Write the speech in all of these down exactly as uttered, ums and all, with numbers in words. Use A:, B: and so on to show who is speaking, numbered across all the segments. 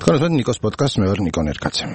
A: თქვენ ნიკოს პოდკასტს მე ვარ ნიკო ნერკაცე.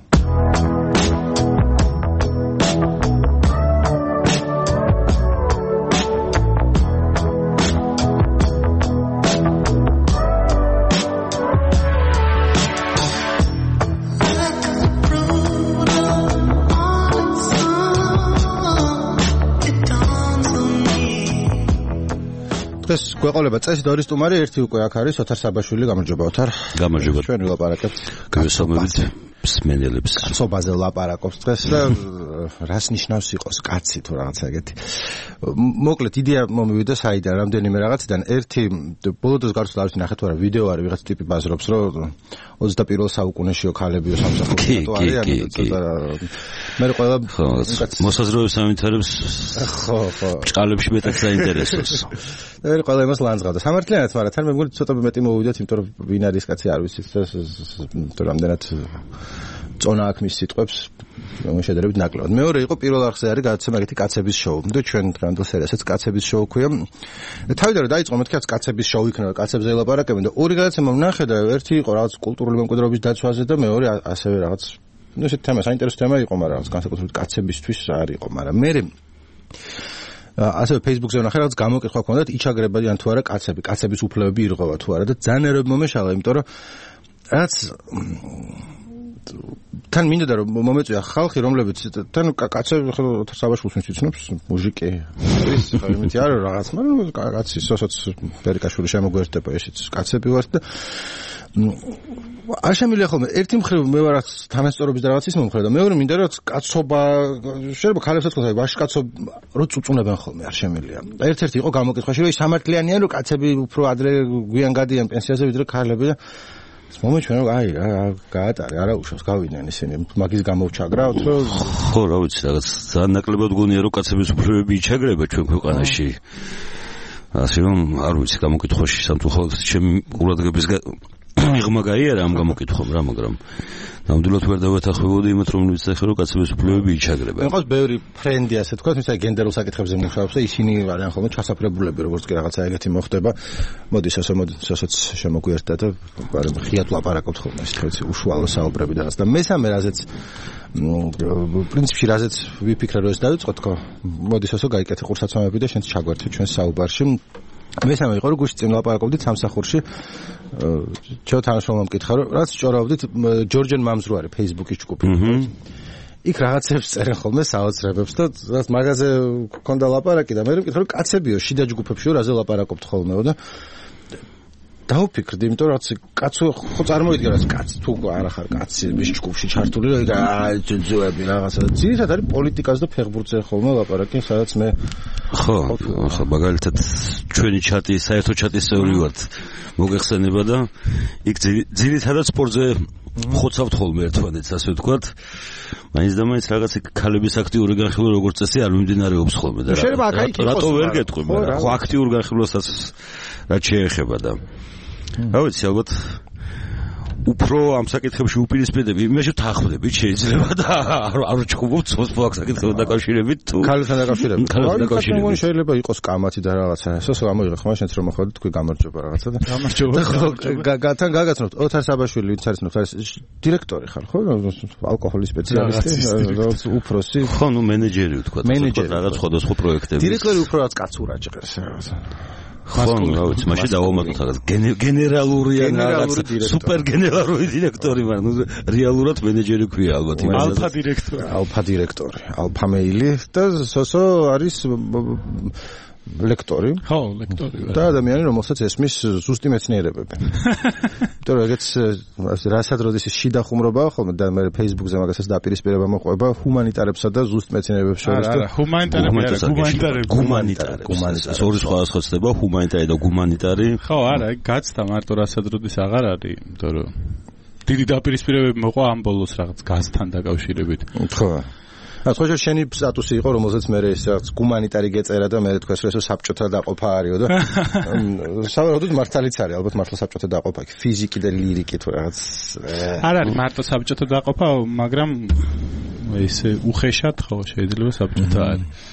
A: დღეს გვეყოლება წესი და ორი სტუმარი, ერთი უკვე აქ არის ოთარ საბაშვილი, გამარჯობა ოთარ.
B: გამარჯობა.
A: ჩვენ ვილაპარაკებთ
B: გასწავლებით მსმენელებს.
A: კაცობაზე ვლაპარაკობთ დღეს და რას ნიშნავს იყოს კაცი თუ რაღაცა ეგეთი. მოკლედ იდეა მომივიდა საიდან რამდენიმე რაღაციდან. ერთი ბოლო დროს გარსულ არის ნახეთ თუ არა ვიდეო არის ვიღაც ტიპი ბაზრობს რომ ოცდაპირვე საუკუნეშიო ქალებიო სამსახურში თუ არიან და მე ყველა
B: მოსაზრებებს ამითარებს
A: ხო ხო
B: ჭალებში მეტად საინტერესოს.
A: მე ყველა იმას ლანძღავდა. სამართლიანად, მაგრამ თან მე მგონი ცოტა მეტი მოვიდეთ, იმიტომ რომ ვინ არის კაცი არ ვიცით და რამდენად წონა აქვს მის სიტყვებს შედარებით ნაკლებად. მეორე იყო პირველ არხზე არის გადაცემა ეგეთი კაცების შოუ. და ჩვენ დღევანდელ სერიასაც კაცების შოუ ქვია. თავიდან რომ დაიწყო მეთქი კაცების შოუ იქნება, კაცებზე ელაპარაკებენ და ორი გადაცემა ვნახე და ერთი იყო რაღაც კულტურული მემკვიდრეობის დაცვაზე და მეორე ასევე რაღაც ну ეს თემა საინტერესო თემა იყო, მაგრამ რაღაც განსაკუთრებით კაცებისთვის არ იყო, მაგრამ მე ასევე Facebook-ზე ვნახე რაღაც გამოკითხვა ქონდათ იჩაგრებიან თუ არა კაცები, კაცების უფლებები ირღვევა თუ არა და ძალიან ერები მომეშალა, იმიტომ რომ რაც თან მინდოდა რომ მომეწვია ხალხი, რომლებიც თან კაცები ხო საბაშულს მიცნობს, მუჟიკი არის, ხო იმითი არა რაღაც, მაგრამ კაცი სოსოც პერიკაშვილი შემოგვერდება ესეც კაცები ვართ და არ შემიძლია ხოლმე ერთი მხრივ მე ვარ თანასწორობის და რაღაცის მომხრე და მეორე მინდა რომ კაცობა შეიძლება ქალებსაც თქვა ვაში კაცობა რო წუწუნებენ ხოლმე არ შემიძლია და ერთ-ერთი იყო გამოკითხვაში რომ ის სამართლიანია რომ კაცები უფრო ადრე გვიან გადიან პენსიაზე ვიდრე ქალები და მომეჩვენა რომ აი გაატარე არა უშავს გავიდნენ ისინი მაგის გამოვჩაგრავთ რომ
B: ხო რა ვიცი რაღაც ძალიან ნაკლებად გონია რომ კაცების უფლებები იჩაგრება ჩვენ ქვეყანაში ასე რომ არ ვიცი გამოკითხვაში სამწუხაროდ ჩემი ყურადღების მიღმა გაიარა ამ გამოკითხვამ რა მაგრამ ნამდვილად ვერ დავეთანხმებოდი იმათ რომ ვიცახე რომ კაცების უფლებები იჩაგრება. მეყავს ბევრი ფრენდი ასე თქვა, თუმცა გენდერულ საკითხებზე მუშაობს და ისინი არიან ხოლმე ჩასაფრებულები როგორც კი რაღაცა ეგეთი მოხდება. მოდის ასე მოდის ასაც შემოგვიერთდა და ხიათ ლაპარაკობთ ხოლმე ისეთი უშუალო საუბრები და რაღაც და მესამე რაზეც პრინციპში რაზეც ვიფიქრე რომ ეს დავიწყო თქო მოდის ასე გაიკეთე ყურსაცმლები და შენც ჩაგვერთე ჩვენ საუბარში. მესამე იყო რომ გუშინ წინ ლაპარაკობდით სამსახურში ჩვენ თანაშრომლამ მკითხა რომ რაც ჭორავდით ჯორჯენ მამზრო არის Facebook-ის ჯგუფი. იქ რაღაცებს წერენ ხოლმე საოცრებებს და რაც მაგაზე გქონდა ლაპარაკი და მე მკითხა რომ კაცებიო შიდა ჯგუფებშიო რაზე ლაპარაკობთ ხოლმეო და დავფიქრდი, იმიტომ რომ რაც კაცო ხო წარმოიდგინე რაც კაცი თუ არა ხარ კაცი მის ჯგუფში ჩართული რა აი ძუძუები რაღაცა ძირითადად არის პოლიტიკას და ფეხბურთზე ხოლმე ლაპარაკი, სადაც მე ხო ხო მაგალითად ჩვენი ჩატი საერთო ჩატის წევრი ვართ მოგეხსენება და იქ ძირითადად სპორტზე ხოცავთ ხოლმე ერთმანეთს ასე ვთქვათ მაინც და მაინც რაღაც ქალების აქტიური განხილვა როგორც წესი არ მიმდინარეობს ხოლმე და რატო ვერ გეტყვი მაგრამ ხო აქტიურ განხილვასაც რაც შეეხება და რა ვიცი ალბათ უფრო ამ საკითხებში უპირისპირდები იმაში თანხმდებით შეიძლება და არ ვჩხუბობ ცოცხლ საკითხებთან დაკავშირებით თუ
A: ქალებთან დაკავშირებით
B: ქალებთან დაკავშირებით
A: შეიძლება იყოს კამათი და რაღაცა ესო ამოიღე ხმა შენც რომ მოხდით თქვი გამარჯობა რაღაცა და გამარჯობა თან გაგაცნობთ ოთარ საბაშვილი ვინც არის ნუ არის დირექტორი ხარ ხო ალკოჰოლის სპეციალისტი უფროსი
B: ხო ნუ მენეჯერი ვთქვა რაღაც სხვადასხვა პროექტები
A: დირექტორი უფრო რაც კაცურა ჭყერს რაღაცა
B: ხო, რა ვიცი, მაშინ დავამატოთ რაღაც გენერალური ან რაღაც სუპერ გენერალური დირექტორი, მაგრამ რეალურად მენეჯერი ქვია ალბათ იმას.
A: ალფა დირექტორი, ალფა დირექტორი, ალფა მეილი და სოსო არის ლექტორი.
C: ხო, ლექტორი.
A: და ადამიანი, რომელსაც ესმის ზუსტი მეცნიერებები. იმიტომ რომ ეგეც რასაც როდის შიდა ხუმრობაა ხოლმე და მე Facebook-ზე მაგასაც დაპირისპირება მოყვება ჰუმანიტარებსა და ზუსტ მეცნიერებებს შორის.
C: არა, ჰუმანიტარები არა, გუმანიტარები.
B: გუმანიტარი. გუმანიტარი. ორი სხვადასხვა ცდება, ჰუმანიტარი და გუმანიტარი.
C: ხო, არა, გაცდა მარტო რასაც როდის აღარ არის, იმიტომ რომ დიდი დაპირისპირებები მოყვა ამ ბოლოს რაღაც გაზთან დაკავშირებით.
A: ხო. ასე ხო შენი სტატუსი იყო რომელზეც მე ეს რაღაც გუმანიტარი გეწერა და მე თქვა რომ ეს საბჭოთა დაყოფა არისო და საერთოდ მართალიც არის ალბათ მართლა საბჭოთა დაყოფა იქ ფიზიკი და ლირიკი თუ რაღაც
C: არ არის მარტო საბჭოთა დაყოფა მაგრამ ესე უხეშად ხო შეიძლება საბჭოთა არის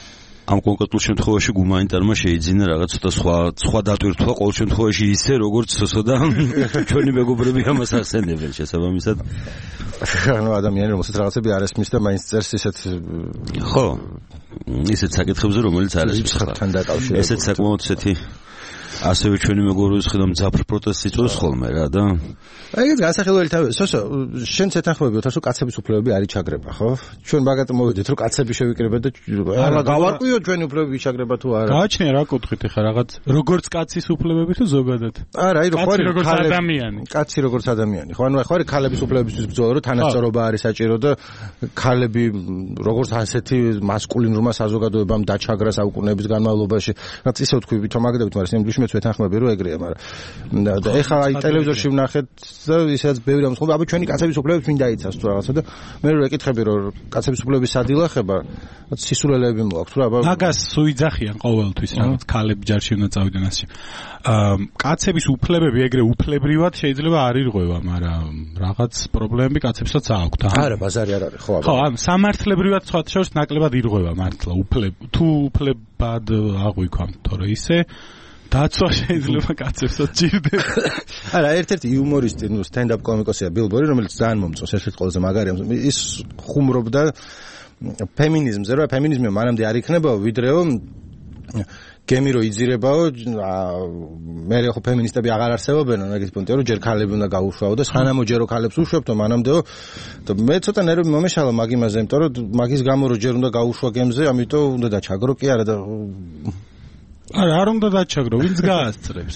D: ამ კონკრეტულ შემთხვევაში გუმანიტარმა შეიძინა რაღაც ცოტა სხვა სხვა დატვირთვა ყოველ შემთხვევაში ისე როგორც ცოტა ჩვენი მეგობრები ამას ახსენებენ შესაბამისად
A: ანუ ადამიანი რომელსაც რაღაცები არ ესმის და მაინც წერს ისეთ
D: ხო ისეთ საკითხებზე რომელიც არ ესმის
A: ხართან დაკავშირებით
D: ესეთ საკმაოდ ისეთი ასევე ჩვენი მეგობრების ხედავ მძაფრ პროტესტს იწვევს ხოლმე რა და
A: აი ეს განსახილველი თავი სოსო შენ შეთანხმებიოთ რომ კაცების უფლებები არის ჩაგრება ხო ჩვენ მაგათ მოვიდეთ რომ კაცები შევიკრიბეთ და არა გავარკვიო ჩვენი უფლებები ჩაგრება თუ არა
C: გააჩნია რა კუთხით ხა რაღაც როგორც კაცის უფლებები თუ ზოგადად
A: არა აი რო ხარ
C: როგორც ადამიანი
A: კაცი როგორც ადამიანი ხო ანუ ხარ ქალების უფლებისთვის ბრძოლა რომ თანასწორობა არის საჭირო და ქალები როგორც ასეთი მასკულინურმა საზოგადოებამ დაჩაგრა საუკუნეების განმავლობაში რაც ისე ვთქვი თომაგდებით მაგრამ სიმბლში მეც ვეთანხმები რომ ეგრეა მაგრამ და ეხლა აი ტელევიზორში ვნახეთ და ისაც ბევრი ამს ხოლმე აბა ჩვენი კაცების უფლებებს მინდა იცას თუ რაღაცა და მე რო ეკითხები რომ კაცების უფლების სადილახება სისულელეები მოაქვს თუ აბა
C: მაგას სუიძახიან ყოველთვის რაღაც ქალები ჯარში უნდა წავიდნენ ასე კაცების უფლებები ეგრე უფლებრივად შეიძლება არ ირღვევა მაგრამ რაღაც პრობლემები კაცებსაც აქვს
A: არა ბაზარი არ არის ხო აბა
C: ხო ამ სამართლებრივად სხვა შორს ნაკლებად ირღვევა მართლა უფლებ თუ უფლებად აღვიქვამ თორე ისე დაცვა შეიძლება კაცებსაც ჭირდება.
A: არა, ერთ-ერთი იუმორისტი, ნუ სტენდაპ კომიკოსია ბილბორი, რომელიც ძალიან მომწონს, ერთ-ერთი ყველაზე მაგარია. ის ხუმრობდა ფემინიზმზე, რა ფემინიზმი მანამდე არ იქნებაო, ვიდრეო გემი რო იძირებაო, მე ხო ფემინისტები აღარ არსებობენ, მაგის პუნქტია, რომ ჯერ ქალები უნდა გაუშვაო და სანამო ჯერო ქალებს უშვებთო, მანამდეო და მე ცოტა ნერვი მომეშალა მაგ იმაზე, იმიტომ რომ მაგის გამო რო ჯერ უნდა გაუშვა გემზე, ამიტომ უნდა დაჩაგრო კი არა და
C: არა, არ უნდა დაჩაგრო, ვინც გაასწრებს.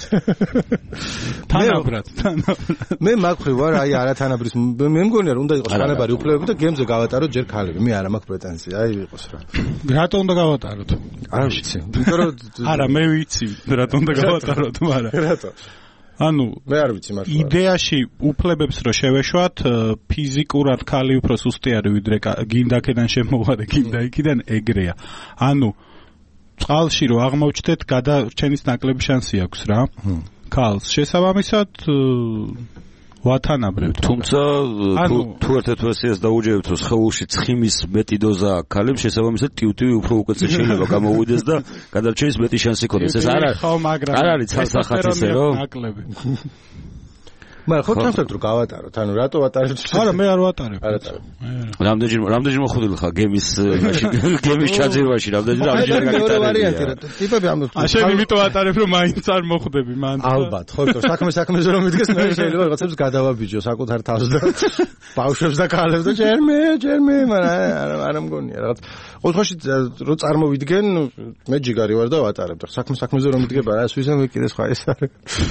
C: თანაბრად, თანაბრად.
A: მე მაქვე ვარ, აი არათანაბრის, მე მგონია რომ უნდა იყოს თანაბარი უფლებები და გემზე გავატაროთ ჯერ ქალები. მე არა მაქვს პრეტენზია, აი იყოს რა.
C: რატო უნდა გავატაროთ?
A: არ ვიცი. იმიტომ რომ
C: არა, მე ვიცი, რატო უნდა გავატაროთ, მაგრამ
A: რატო?
C: ანუ
A: მე არ ვიცი მართლა.
C: იდეაში უფლებებს რო შევეშვათ, ფიზიკურად ქალი უფრო სუსტი არის ვიდრე გინდა აქედან შემოვარე, გინდა იქიდან ეგრეა. ანუ წყალში რო აღმოჩნდეთ, გადარჩენის ნაკლები შანსი აქვს რა. ქალს შესაბამისად ვათანაბრებთ.
D: თუმცა თუ ერთ-ერთ ვერსიას დაუჯერებთ, რომ სხეულში ცხიმის მეტი დოზა აქვს ქალებს, შესაბამისად ტივტივი უფრო უკეთეს შეიძლება გამოვიდეს და გადარჩენის მეტი შანსი ქონდეს. ეს არ არ არის ცალსახად ისე რომ ნაკლები.
A: მაგრამ ხო თავსაკ რო გავატაროთ, ანუ რატო ვატარებთ?
C: არა, მე არ ვატარებ.
A: არ ვატარებ.
D: რამდენჯერ რამდენჯერ მოხდილი ხარ გემის გემის ჩაძირვაში, რამდენჯერ რამდენჯერ
A: გაგიტარებია. ტიპები ამ
C: შენ იმიტომ ვატარებ, რომ მაინც არ მოხდები მან.
A: ალბათ, ხო, თორე საქმე საქმეზე რომ მიდგეს, მე შეიძლება რაღაცებს გადავაბიჯო საკუთარ თავს და ბავშვებს და ქალებს და ჯერ მე, ჯერ მე, მაგრამ არა არა მგონია რაღაც. ოთხში რო წარმოვიდგენ, მე ჯიგარი ვარ და ვატარებ. საქმე საქმეზე რომ მიდგება, რა ის ვიზა მე კიდე სხვა ის არის.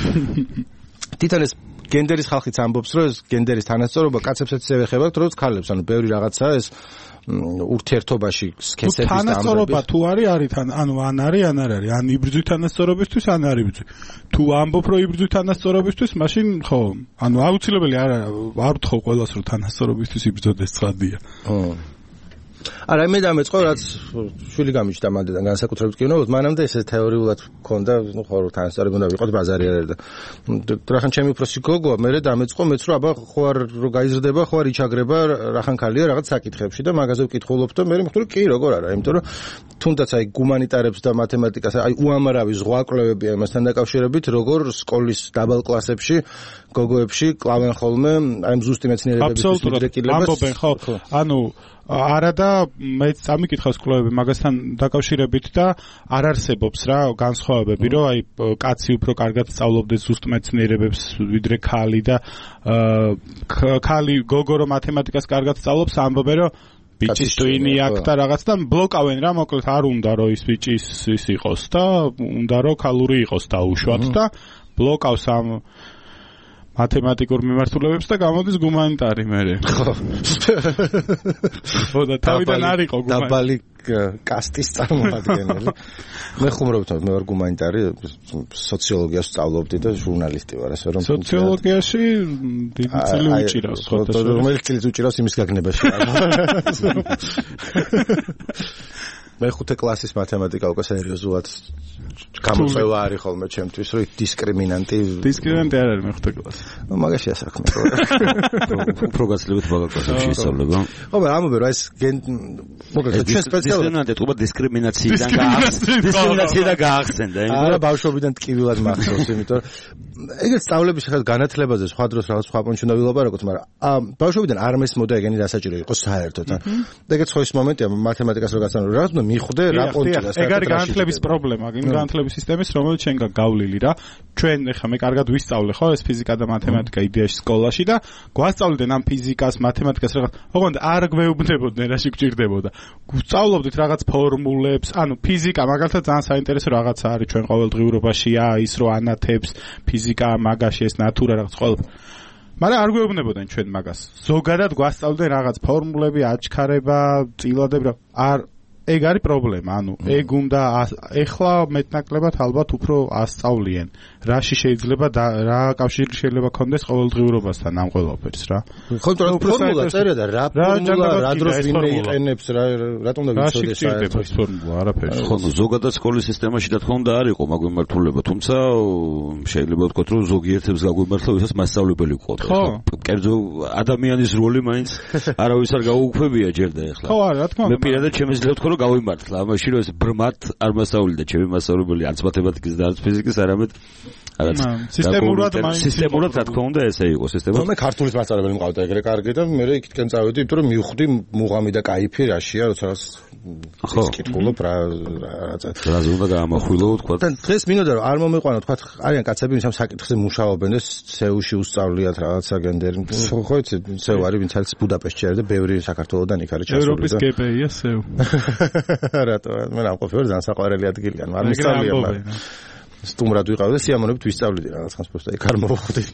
A: თვითონ ეს გენდერის ხალხიც ამბობს, რომ ეს გენდერის თანასწორობა კაცებსაც ისევე ხებათ, როგორც ქალებს, ანუ ბევრი რაღაცაა ეს ურთიერთობაში სქესების და
C: თანასწორობა თუ არის, არის თან, ანუ ან არის, ან არ არის, ან იბრძვის თანასწორობისთვის, ან არ იბრძვის. თუ ამბობ, რომ იბრძვის თანასწორობისთვის, მაშინ ხო, ანუ აუცილებელი არ არ ვთხოვ ყველას, რომ თანასწორობისთვის იბრძოდეს ცხადია.
A: ხო. არა, მე დამეწყო, რაც შვილი გამიჩნდა მანდიდან განსაკუთრებით კი ვნებოთ, მანამდე ესე თეორიულად მქონდა, ნუ ხო, თანასწორები უნდა ვიყოთ ბაზარი არ არის და რახან ჩემი უფროსი გოგოა, მე დამეწყო, მეც რომ აბა ხო არ რო გაიზრდება, ხო არ იჩაგრება, რახან ქალია რაღაც საკითხებში და მაგაზე ვკითხულობ და მე მიხდური კი, როგორ არა, იმიტომ რომ თუნდაც აი გუმანიტარებს და მათემატიკას, აი უამრავი ზღვა კვლევები ამასთან დაკავშირებით, როგორ სკოლის დაბალ კლასებში გოგოებში კლავენ ხოლმე აი ზუსტი მეცნიერებების
C: მიდრეკილებას. ამბობენ ხო, ანუ არა და მეც წამიკითხავს კვლევები მაგასთან დაკავშირებით და არ არსებობს რა განსხვავებები რომ აი კაცი უფრო კარგად სწავლობდეს ზუსტ მეცნიერებებს ვიდრე ქალი და ქალი გოგო რომ მათემატიკას კარგად სწავლობს ამბობენ რომ ბიჭის ტვინი აქვს და რაღაც და ბლოკავენ რა მოკლედ არ უნდა რომ ის ბიჭის ის იყოს და უნდა რომ ქალური იყოს დაუშვათ და ბლოკავს ამ მათემატიკურ მიმართულებებს და გამოდის გუმანიტარი მერე. ხო. ხო და თავიდან არ იყო გუმანიტარი.
A: დაბალი კასტის წარმოადგენელი. მე ხუმრობთ, მე ვარ გუმანიტარი, სოციოლოგიას სწავლობდი და ჟურნალისტი ვარ, ასე რომ
C: სოციოლოგიაში დიდი წილი უჭირავს.
A: ხო, რომელიც წილი უჭირავს იმის გაგნებაში. მეხუთე კლასის მათემატიკა უკვე სერიოზულად გამოწვევა არის ხოლმე ჩემთვის, რომ დისკრიმინანტი
C: დისკრიმინანტი არ არის მეხუთე კლასი.
A: ნუ მაგაშია საქმე.
D: უფრო გაცილებით ბაგაკასებში ისწავლება.
A: ხო, მაგრამ ამობე რა ეს მოგეთ ჩვენ სპეციალურად
D: ეთქობა დისკრიმინაციიდან გაახსენდა. დისკრიმინაციიდან გაახსენდა.
A: არა, ბავშვობიდან ტკივილად მახსოვს, იმიტომ რომ ეგეც სწავლების ხელ განათლებაზე სხვა დროს რაღაც სხვა პონჩი უნდა ვილაპარაკოთ, მაგრამ ბავშვობიდან არ მესმოდა ეგენი დასაჭირო იყო საერთოდ. ეგეც ხო ის მომენტია მათემატიკას რო გასწავლე, რაღაც უნდა მიხდე რა პონჩია.
C: ეგ არის განათლების პრობლემა, იმ განათლების სისტემის, რომელიც ჩვენ გავლილი რა. ჩვენ ეხლა მე კარგად ვისწავლე ხო ეს ფიზიკა და მათემატიკა იდეაში სკოლაში და გვასწავლდნენ ამ ფიზიკას, მათემატიკას რაღაც. ოღონდ არ გვეუბნებოდნენ რაში გჭირდებოდა. გვსწავლობდით რაღაც ფორმულებს, ანუ ფიზიკა მაგალითად ძალიან საინტერესო რაღაცა არის ჩვენ ყოველდღიურობაშია, ის რო ანათებს ფიზიკა, მაგაში ეს ნატურა რაღაც ყოველ მაგრამ არ გვეუბნებოდნენ ჩვენ მაგას. ზოგადად გვასწავლდნენ რაღაც ფორმულები, აჩქარება, წილადები რა. არ ეგ არის პრობლემა, ანუ ეგ უნდა ეხლა მეტნაკლებად ალბათ უფრო ასწავლიან. რაში შეიძლება და რა კავშირი შეიძლება კონდეს ყოველდღიურობასთან ამ ყველაფერს რა.
A: ხო, თორემ ფორმულა წერია და რა ფორმულა რა დროს ვინმე იყენებს რა რატომ და ვიცოდეს საერთოდ
C: ეს ფორმულა არაფერი.
D: ხო, ზოგადად სკოლის სისტემაში და თქო უნდა არ იყო მაგვიმართულება, თუმცა შეიძლება ვთქვათ რომ ზოგიერთებს გაგვიმართლა, ვისაც მასწავლებელი ყოთ. კერძო ადამიანის როლი მაინც არავის არ გაუუქმებია ჯერ და ეხლა.
C: ხო, არა, რა თქმა უნდა.
D: მე პირადად შემიძლია ვთქვა რომ გავიმართლა, ამაში რომ ეს ბრმად არ მასწავლიდა ჩემი მასწავლებელი არც მათემატიკის და არც ფიზიკის, არამედ რაღაც
C: სისტემურად მაინც
D: სისტემურად რა თქმა უნდა ესე იყო სისტემურად.
A: მე ქართულის მასწავლებელი მყავდა ეგრე კარგი და მე იქითკენ წავედი, იმიტომ რომ მივხვდი მუღამი და кайფი რაშია, როცა რას ისკითხულობ რა რაღაცა.
D: რა უნდა გაამახვილო თქვა.
A: და დღეს მინდოდა რომ არ მომიყვანო თქვა არიან კაცები ვინც ამ საკითხზე მუშაობენ და სეულში უსწავლიათ რაღაცა გენდერი. ხო იცი, სეუ არის ვინც არის ბუდაპეშტში არის და ბევრი საქართველოსდან იქ არის ჩასული.
C: ევროპის კეპეია სეუ.
A: რატო? მე რა ყოფილი ძალიან საყვარელი ადგილია, არ მისწავლია მაგრამ სტუმრად ვიყავ და სიამოვნებით ვისწავლიდი რაღაც ხანს просто იქ არ მოვხვდი.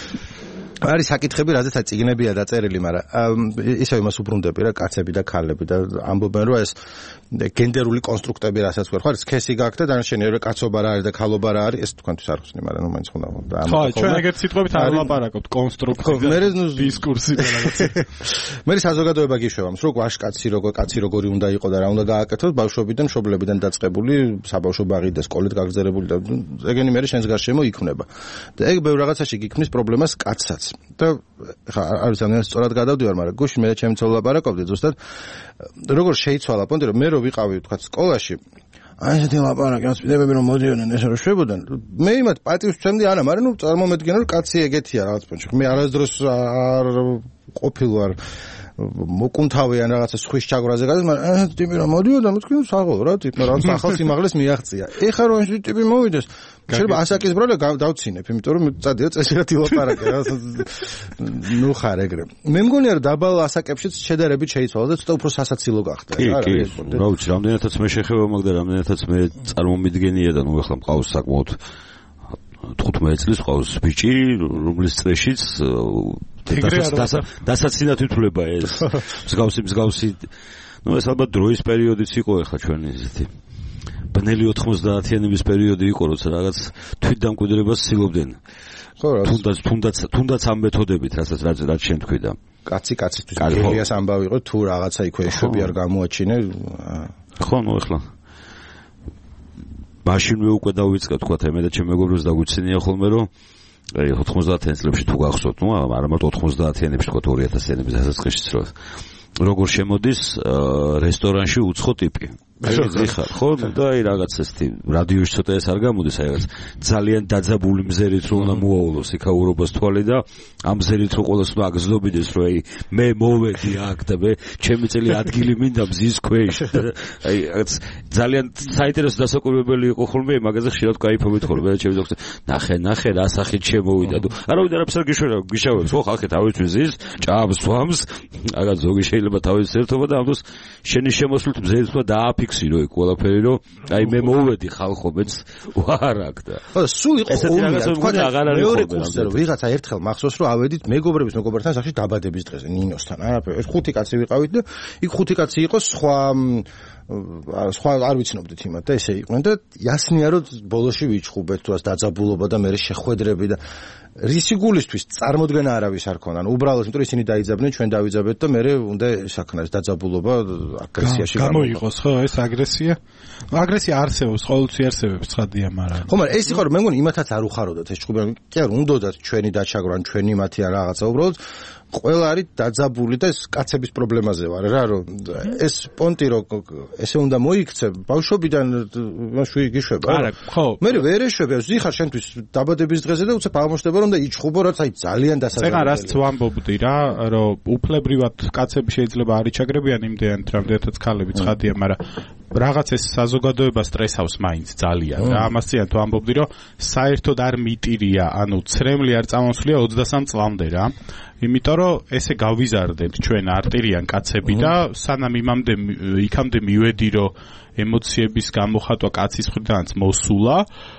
A: არის საკითხები, რაზეც წიგნებია დაწერილი, მაგრამ ისევ იმას უბრუნდები რა კაცები და ქალები და ამბობენ რომ ეს გენდერული კონსტრუქტები რასაც ვქო, ხო არის სქესი გაქვს და დანარჩენი რა კაცობა რა არის და ქალობა რა არის, ეს თქვენთვის არ ხსნი, მაგრამ ნუ მაინც ხონდა.
C: ხო, ჩვენ ეგეთ სიტყვებით არ ვლაპარაკობთ კონსტრუქცია და დისკურსი და რაღაცა.
A: მე საზოგადოება გიშვებამს, რომ ვაშკაცი როგორ კაცი როგორი უნდა იყოს და რა უნდა გააკეთოს, ბავშვობიდან, მშობლებიდან დაწყებული, საბავშვო ბაღი და სკოლით გაგრძელებული და ეგენი მე შენს გარშემო იქნება. და ეგ ბევრ რაღაცაში გიქმნის პრობლემას კაცსაც. და ხა არის ამან სწორად გადავდივარ, მაგრამ გუშინ მე ჩემი ცოლა ლაპარაკობდი ზუსტად როგორ შეიცვალა პონტი რომ მე რო ვიყავი თქვა სკოლაში აი ესეთი ლაპარაკი მას პირები რომ მოდიოდნენ ეს რო შვებოდნენ მე იმათ პატივს ვცემდი არა მაგრამ ნუ წარმომედგენო რომ კაცი ეგეთია რაღაც პონჩი მე არასდროს არ ყოფილ ვარ მოკუნთავიან რაღაცა სხვის ჩაგვრაზე გადის მაგრამ ტიპი რომ მოდიოდა მეთქი საღოლ რა ტიპი რაღაც ახალ სიმაღლეს მიაღწია ეხა რომ ეს ტიპი მოვიდეს შეიძლება ასაკის ბრალე დავცინებ იმიტომ რომ წადიო წესრიგად ილაპარაკე რა ნუ ხარ ეგრე მე მგონია რომ დაბალ ასაკებშიც შედარებით შეიცვალა და ცოტა უფრო სასაცილო გახდა
D: რა რა რა ვიცი რამდენადაც მე შეხება მაგ და რამდენადაც მე წარმომიდგენია და ნუ ახლა მყავს საკმაოდ თხუთმეტ წლის ყავს ბიჭი რომლის წრეშიც დასაცინად ითვლება ეს მსგავსი მსგავსი ნუ ეს ალბათ დროის პერიოდიც იყო ახლა ჩვენი ისეთი ბნელი ოთხმოცდაათიანების პერიოდი იყო როცა რაღაც თვითდამკვიდრებას ცდილობდნენ ხო რა თუნდაც თუნდაც თუნდაც ამ მეთოდებით რასაც რაც შენ თქვი და
A: კაცი კაცისთვის გელიას ამბავი იყო თუ რაღაცა იქვე ეშვები არ გამოაჩინე
D: ხო ნუ ახლა მაშინვე უკვე დავიწყე თქვა მე და ჩემ მეგობრებს დაგვიცინია ხოლმე რომ აი ოთხმოცდაათიან წლებში თუ გახსოვთ ნუ არა მარტო ოთხმოცდაათიანებში თქვა ორი ათასიანების დასაწყისში როგორ შემოდის რესტორანში უცხო ტიპი ეხა ხო და აი რაღაც ესეთი რადიოში ცოტა ეს არ გამოდის აი რაღაც ძალიან დაძაბული მზერით რომ უნდა მოაულოს იქაურობას თვალი და ამ მზერით რომ ყოველს უნდა აგზნობიდეს რომ აი მე მოვედი აქ და მე ჩემი წელი ადგილი მინდა მზის ქვეშ აი რაღაც ძალიან საინტერესო დასაკვირვებელი იყო ხოლმე მაგაზე ხშირად кайფობთ ხოლმე და ჩემი დოქტორი ნახე ნახე რა სახით შემოვიდა თუ არავინ არაფერს არ გიშვერა გიშავებს ხო ხალხი თავის მზის ჭამს სვამს რაღაც ზოგი შეიძლება თავის ერთობა და ამ დროს შენი შემოსვლით მზერით უნდა დააფი ფიქსირო იქ ყველაფერი რომ აი მე მოვედი ხალხობენს ვარ აქ და
A: ხო სულ იყო მეორე კურსზე რომ ვიღაცა ერთხელ მახსოვს რომ ავედით მეგობრების მეგობრებთან სახში დაბადების დღეზე ნინოსთან არაფერი ეს ხუთი კაცი ვიყავით და იქ ხუთი კაცი იყო სხვა სხვა არ ვიცნობდით იმათ და ესე იყვნენ და ясნია რომ ბოლოში ვიჩხუბეთ თუ ას დაძაბულობა და მე შეხვედრები და რისი გულისთვის წარმოდგენა არავის არ ქონდა. ანუ უბრალოდ იმიტომ ისინი დაიძაბნენ, ჩვენ დავიძაბეთ და მე უნდა საქნას დაძაბულობა აგრესიაში
C: გამოიყოს ხო ეს აგრესია? აგრესია არსებობს, ყოველთვის არსებობს ცხადია, მაგრამ
A: ხო, მაგრამ ეს იყო რომ მე მგონი იმათაც არ უხაროდათ ეს ჭუბი. კი არ უნდათ ჩვენი დაჩაგრან, ჩვენი მათი ან რაღაცა უბრალოდ ყველა არის დაძაბული და ეს კაცების პრობლემაზე ვარ რა რომ ეს პონტი რო ესე უნდა მოიქცე ბავშვობიდან შვილი გიშვება
C: არა ხო
A: მე ვერ ეშვები ზიხარ შენთვის დაბადების დღეზე და უცებ აღმოჩნდება რომ და იჩხუბო რაც აი ძალიან დასაძლებელი
C: წეგან რაც ვამბობდი რა რომ უფლებრივად კაცები შეიძლება არ იჩაგრებიან იმდენად რამდენადაც ქალები ცხადია მაგრამ რაღაც ეს საზოგადოება სტრესავს მაინც ძალიან რა ამას წინათ ვამბობდი რომ საერთოდ არ მიტირია ანუ ცრემლი არ წამოსვლია ოცდასამ წლამდე რა იმიტომ რომ ესე გავიზარდეთ ჩვენ არტირიან კაცები და სანამ იმამდე იქამდე მივედი რომ ემოციების გამოხატვა კაცის მხრიდანაც მოსულა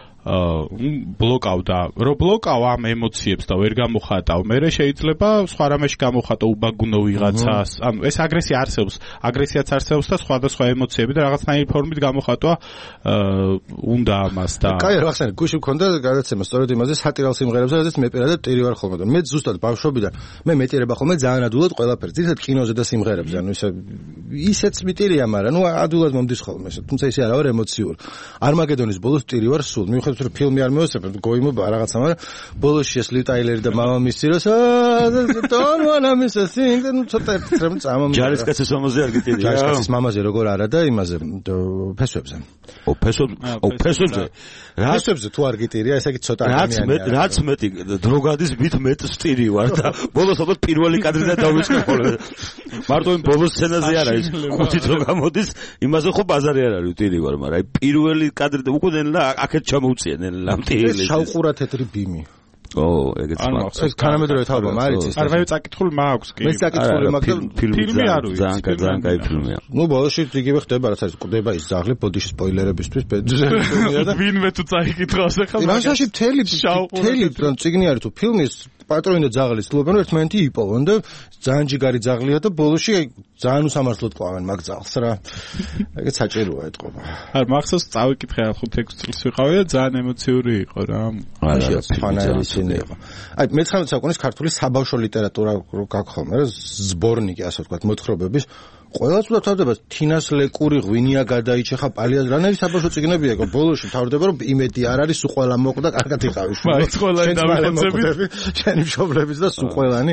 C: ბლოკავდა რომ ბლოკავ ამ ემოციებს და ვერ გამოხატავ მე შეიძლება სხვა რამეში გამოხატო უბაგუნო ვიღაცას ანუ ეს აგრესია არსებობს აგრესიაც არსებობს და სხვადასხვა ემოციები და რაღაცნაირი ფორმით გამოხატვა უნდა ამას და
A: კაი რა ხსენე გუში მქონდა გადაცემა სწორედ იმაზე სატირალ სიმღერებზე სადაც მე პირადად ტირი ვარ ხოლმე და მე ზუსტად ბავშვობიდან მე მეტირება ხოლმე ძალიან ადულად ყველაფერს ძირითადად კინოზე და სიმღერებზე ანუ ისე ისეც მიტირია მაგრამ ნუ ადულად მომდის ხოლმე თუმცა ისე არა ვარ ემოციური არმაგედონის ბოლოს ტირი ვარ სულ მიუხედავად რომ ფილმი არ მოვესწრებ გოიმობა რაღაცა მაგრამ ბოლოსში ეს ლივ ტაილერი და მამამისი როს don't wanna miss a thing და ცოტა ერთრემ წამომიდა
D: ჯარისკაცის მამაზე არ გიტირია
A: ჯარისკაცის მამაზე როგორ არა და იმაზე ფესვებზე
D: ო ფესვებზე ო ფესვებზე
A: ფესვებზე თუ არ გიტირია ესე იგი ცოტა
D: ადამიანია რაც მეტი დროგადის მით მეტ სტირი ვარ და ბოლოს ალბათ პირველი კადრიდან დავიწყე ხოლმე მარტო იმ ბოლოს სცენაზე არა ის ხუთი დრო გამოდის იმაზე ხო ბაზარი არ არის ტირი ვარ მაგრამ აი პირველი კადრიდან უკვე ნელა აქეთ ჩამოუწია
A: ეს შავყურა თეთრი ბიმი.
D: ო, ეგეც მაქვს.
A: ეს თანამედროვე თაობა მარიცის.
C: არ მე წაკითხული მაქვს კი.
A: მე წაკითხული მაქვს
C: ფილმი არ ვიცი.
D: ძალიან ძალიან კაი ფილმია.
A: ნუ ბოლოში იგივე ხდება რაც არის ყდება ის ზაღლი ბოდიში სპოილერებისთვის ბედზე და
C: ვინმე თუ წაიკითხავს ახლა
A: მაგას. რაშაში მთელი მთელი წიგნი არის თუ ფილმის პატრონი და ზაღლი ცდილობენ ერთმანეთი იპოვონ და ძალიან ჯიგარი ზაღლია და ბოლოში ძალიან უსამართლოდ ყვავენ მაგ ზაღლს რა. ეგეც საჭიროა ეთყობა.
C: არ მახსოვს წავიკითხე ხუთი ექვსი წელს ვიყავი და ძალიან ემოციური იყო რა.
A: არა ფანაერისინი იყო. აი მეცხრამეტე საუკუნის ქართული საბავშვო ლიტერატურა გაქვს ხოლმე რა ზბორნიკი ასე ვთქვათ მოთხრობების ყველას უნდა თავდება თინას ლეკური ღვინია გადაიჩეხა პალიას რანაირი საბავშვო წიგნებია იყო ბოლოში თავდება რომ იმედი არ არის სულ ყველა მოკვდა კარგად იყავი
C: მაინც ყველანი დავიხოცები
A: შენი მშობლების და სულ ყველანი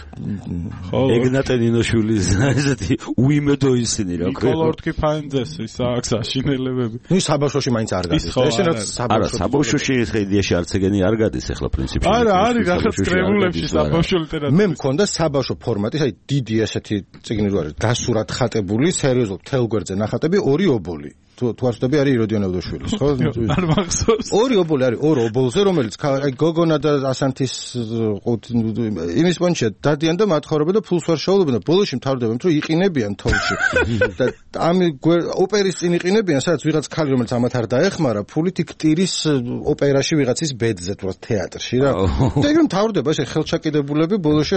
D: ეგნატე ნინოშვილის ესეთი უიმედო ისინი რა
C: ქვია კოლორტკი ფაინძეს ის აქვს აშინელებები
A: ნუ საბავშვოში მაინც არ გადის
C: ეს რა
D: არა საბავშვოში ეს იდეაში არც ეგენი არ გადის ახლა პრინციპში
C: არა არის რაღაც კრებულებში საბავშვო ლიტერატურა
A: მე მქონდა საბავშვო ფორმატის აი დიდი ესეთი წიგნი რო არის დასურა ხატებული სერიოზულ თელგვერდზე ნახატები ორი ობოლი თუ თუ არ ვწდები არის იროდიონ ევდოშვილის ხო
C: არ მახსოვს
A: ორი ობოლი არის ორ ობოლზე რომელიც აი გოგონა და ასანთის იმის პონჩია დადიან და მათხოვრებენ და ფულს ვერ შეულებენ და ბოლოში მთავრდებენ რომ იყინებიან თოლში და ამ ოპერის წინ იყინებიან სადაც ვიღაც ქალი რომელიც ამათ არ დაეხმარა ფულით ქტირის ოპერაში ვიღაცის ბედზე თუ თეატრში რა და ეგრე მთავრდება ესე ხელჩაკიდებულები ბოლოში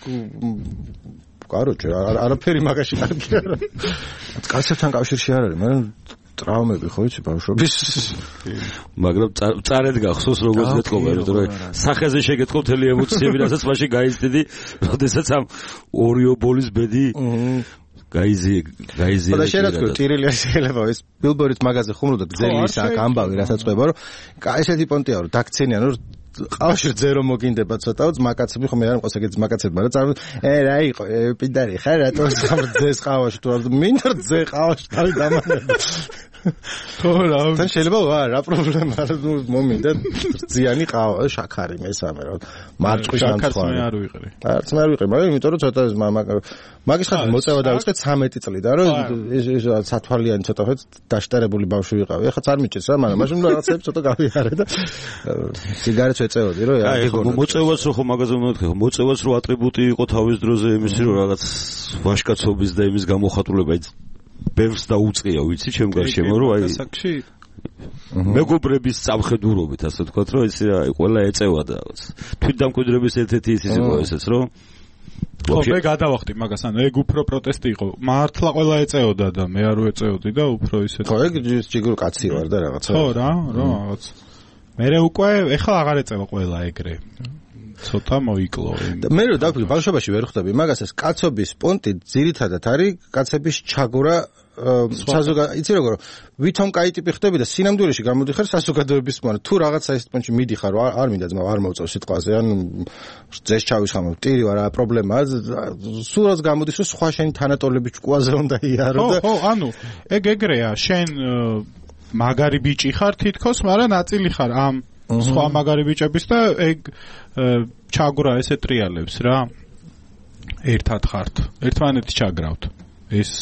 A: კაროჩე არაფერი მაგაში კარგი არა კაცებთან კავშირში არ არის მაგრამ ტრავმები ხო იცი ბავშვობის
D: მაგრამ წარედ გახსოვს როგორც გეტყობა რომ სახეზე შეგეტყობ თელი ემოციები რასაც მაშინ გაიზდიდი როდესაც ამ ორი ობოლის ბედი გაიზი გაიზი
A: და შეიძლება ტირილია შეიძლება ეს ბილბორის მაგაზე ხუმრობდა გზელის აქ ამბავი რასაც ყვება რომ ესეთი პონტია რომ დაქცენიან რომ ყავში ძერო მოგინდება ცოტა ძმაკაცები ხომ მე არ მყავს ეგეთ ძმაკაცები მაგრამ წარ ე რა იყო პიდარი ხარ რატო ძეს ყავაში თუ არ მინდა ძე ყავაში თავი დამანები
C: ხო რა
A: თან შეიძლება რა პრობლემაა ნუ მომინდა ძიანი ყავა შაქარი მესამე რა მარჭვის განცხადა
C: მე არ ვიყრი
A: არც მე არ ვიყრი მაგრამ იმიტომ რომ ცოტა მაგის ხარ მოწევა დავიწყე ცამეტი წლიდან რომ ეს სათვალიანი ცოტა ხეთ დაშტერებული ბავშვი ვიყავი ეხლა არ მიჭირს რა მაგრამ მაშინ რაღაცები ცოტა გავიარე და სიგარეტს ეწეოდი რომ
D: აი მოწევას რო ხო მაგაზე უნდა ვთქვა მოწევას რო ატრიბუტი იყო თავის დროზე იმისი რომ რაღაც ვაჟკაცობის და იმის გამოხატულება ბევრს დაუწყია ვიცი ჩემ გარშემო რომ აი მეგობრების სამხედრობით ასე ვთქვათ რომ ეს აი ყველა ეწევა და თვითდამკვიდრების ერთ-ერთი ის იყო ესეც რომ
C: ხო, მე გადავახტი მაგას, ანუ ეგ უფრო პროტესტი იყო. მართლა ყველა ეწეოდა და მე არ ვეწეოდი და უფრო ისეთ.
B: ხო, ეგ ჯიგურ კაცი ვარ და რაღაცა.
C: ხო რა, რა რაღაც. მე უკვე ეხლა აღარ ეწევა ყველა ეგრე. ცოტა მოიკლო.
B: მე რო დავფიქრე, ბავშვობაში ვერ ხვდები მაგას, ეს კაცობის პონტი ძირითადად არის კაცების ჩაგვრა საზოგადო, იცი როგორ ვითომ კაი ტიპი ხდები და სინამდვილეში გამოდიხარ საზოგადოების მქონე. თუ რაღაცა ის პონჩი მიდიხარ, არ მინდა ძმა, არ მოვწევ სიტყვაზე, ან ძეს ჩავისხამო, ტირი ვარ, რა პრობლემაა. სულ რაც გამოდის, რომ სხვა შენი თანატოლები ჭკუაზე უნდა იარო და
C: ხო, ხო, ანუ ეგ ეგრეა, შენ მაგარი ბიჭი ხარ თითქოს, მაგრამ ნაწილი ხარ ამ სხვა მაგარი ბიჭების და ეგ ჩაგვრა ესე ტრიალებს რა. ერთად ხართ, ერთმანეთი ჩაგრავთ. ეს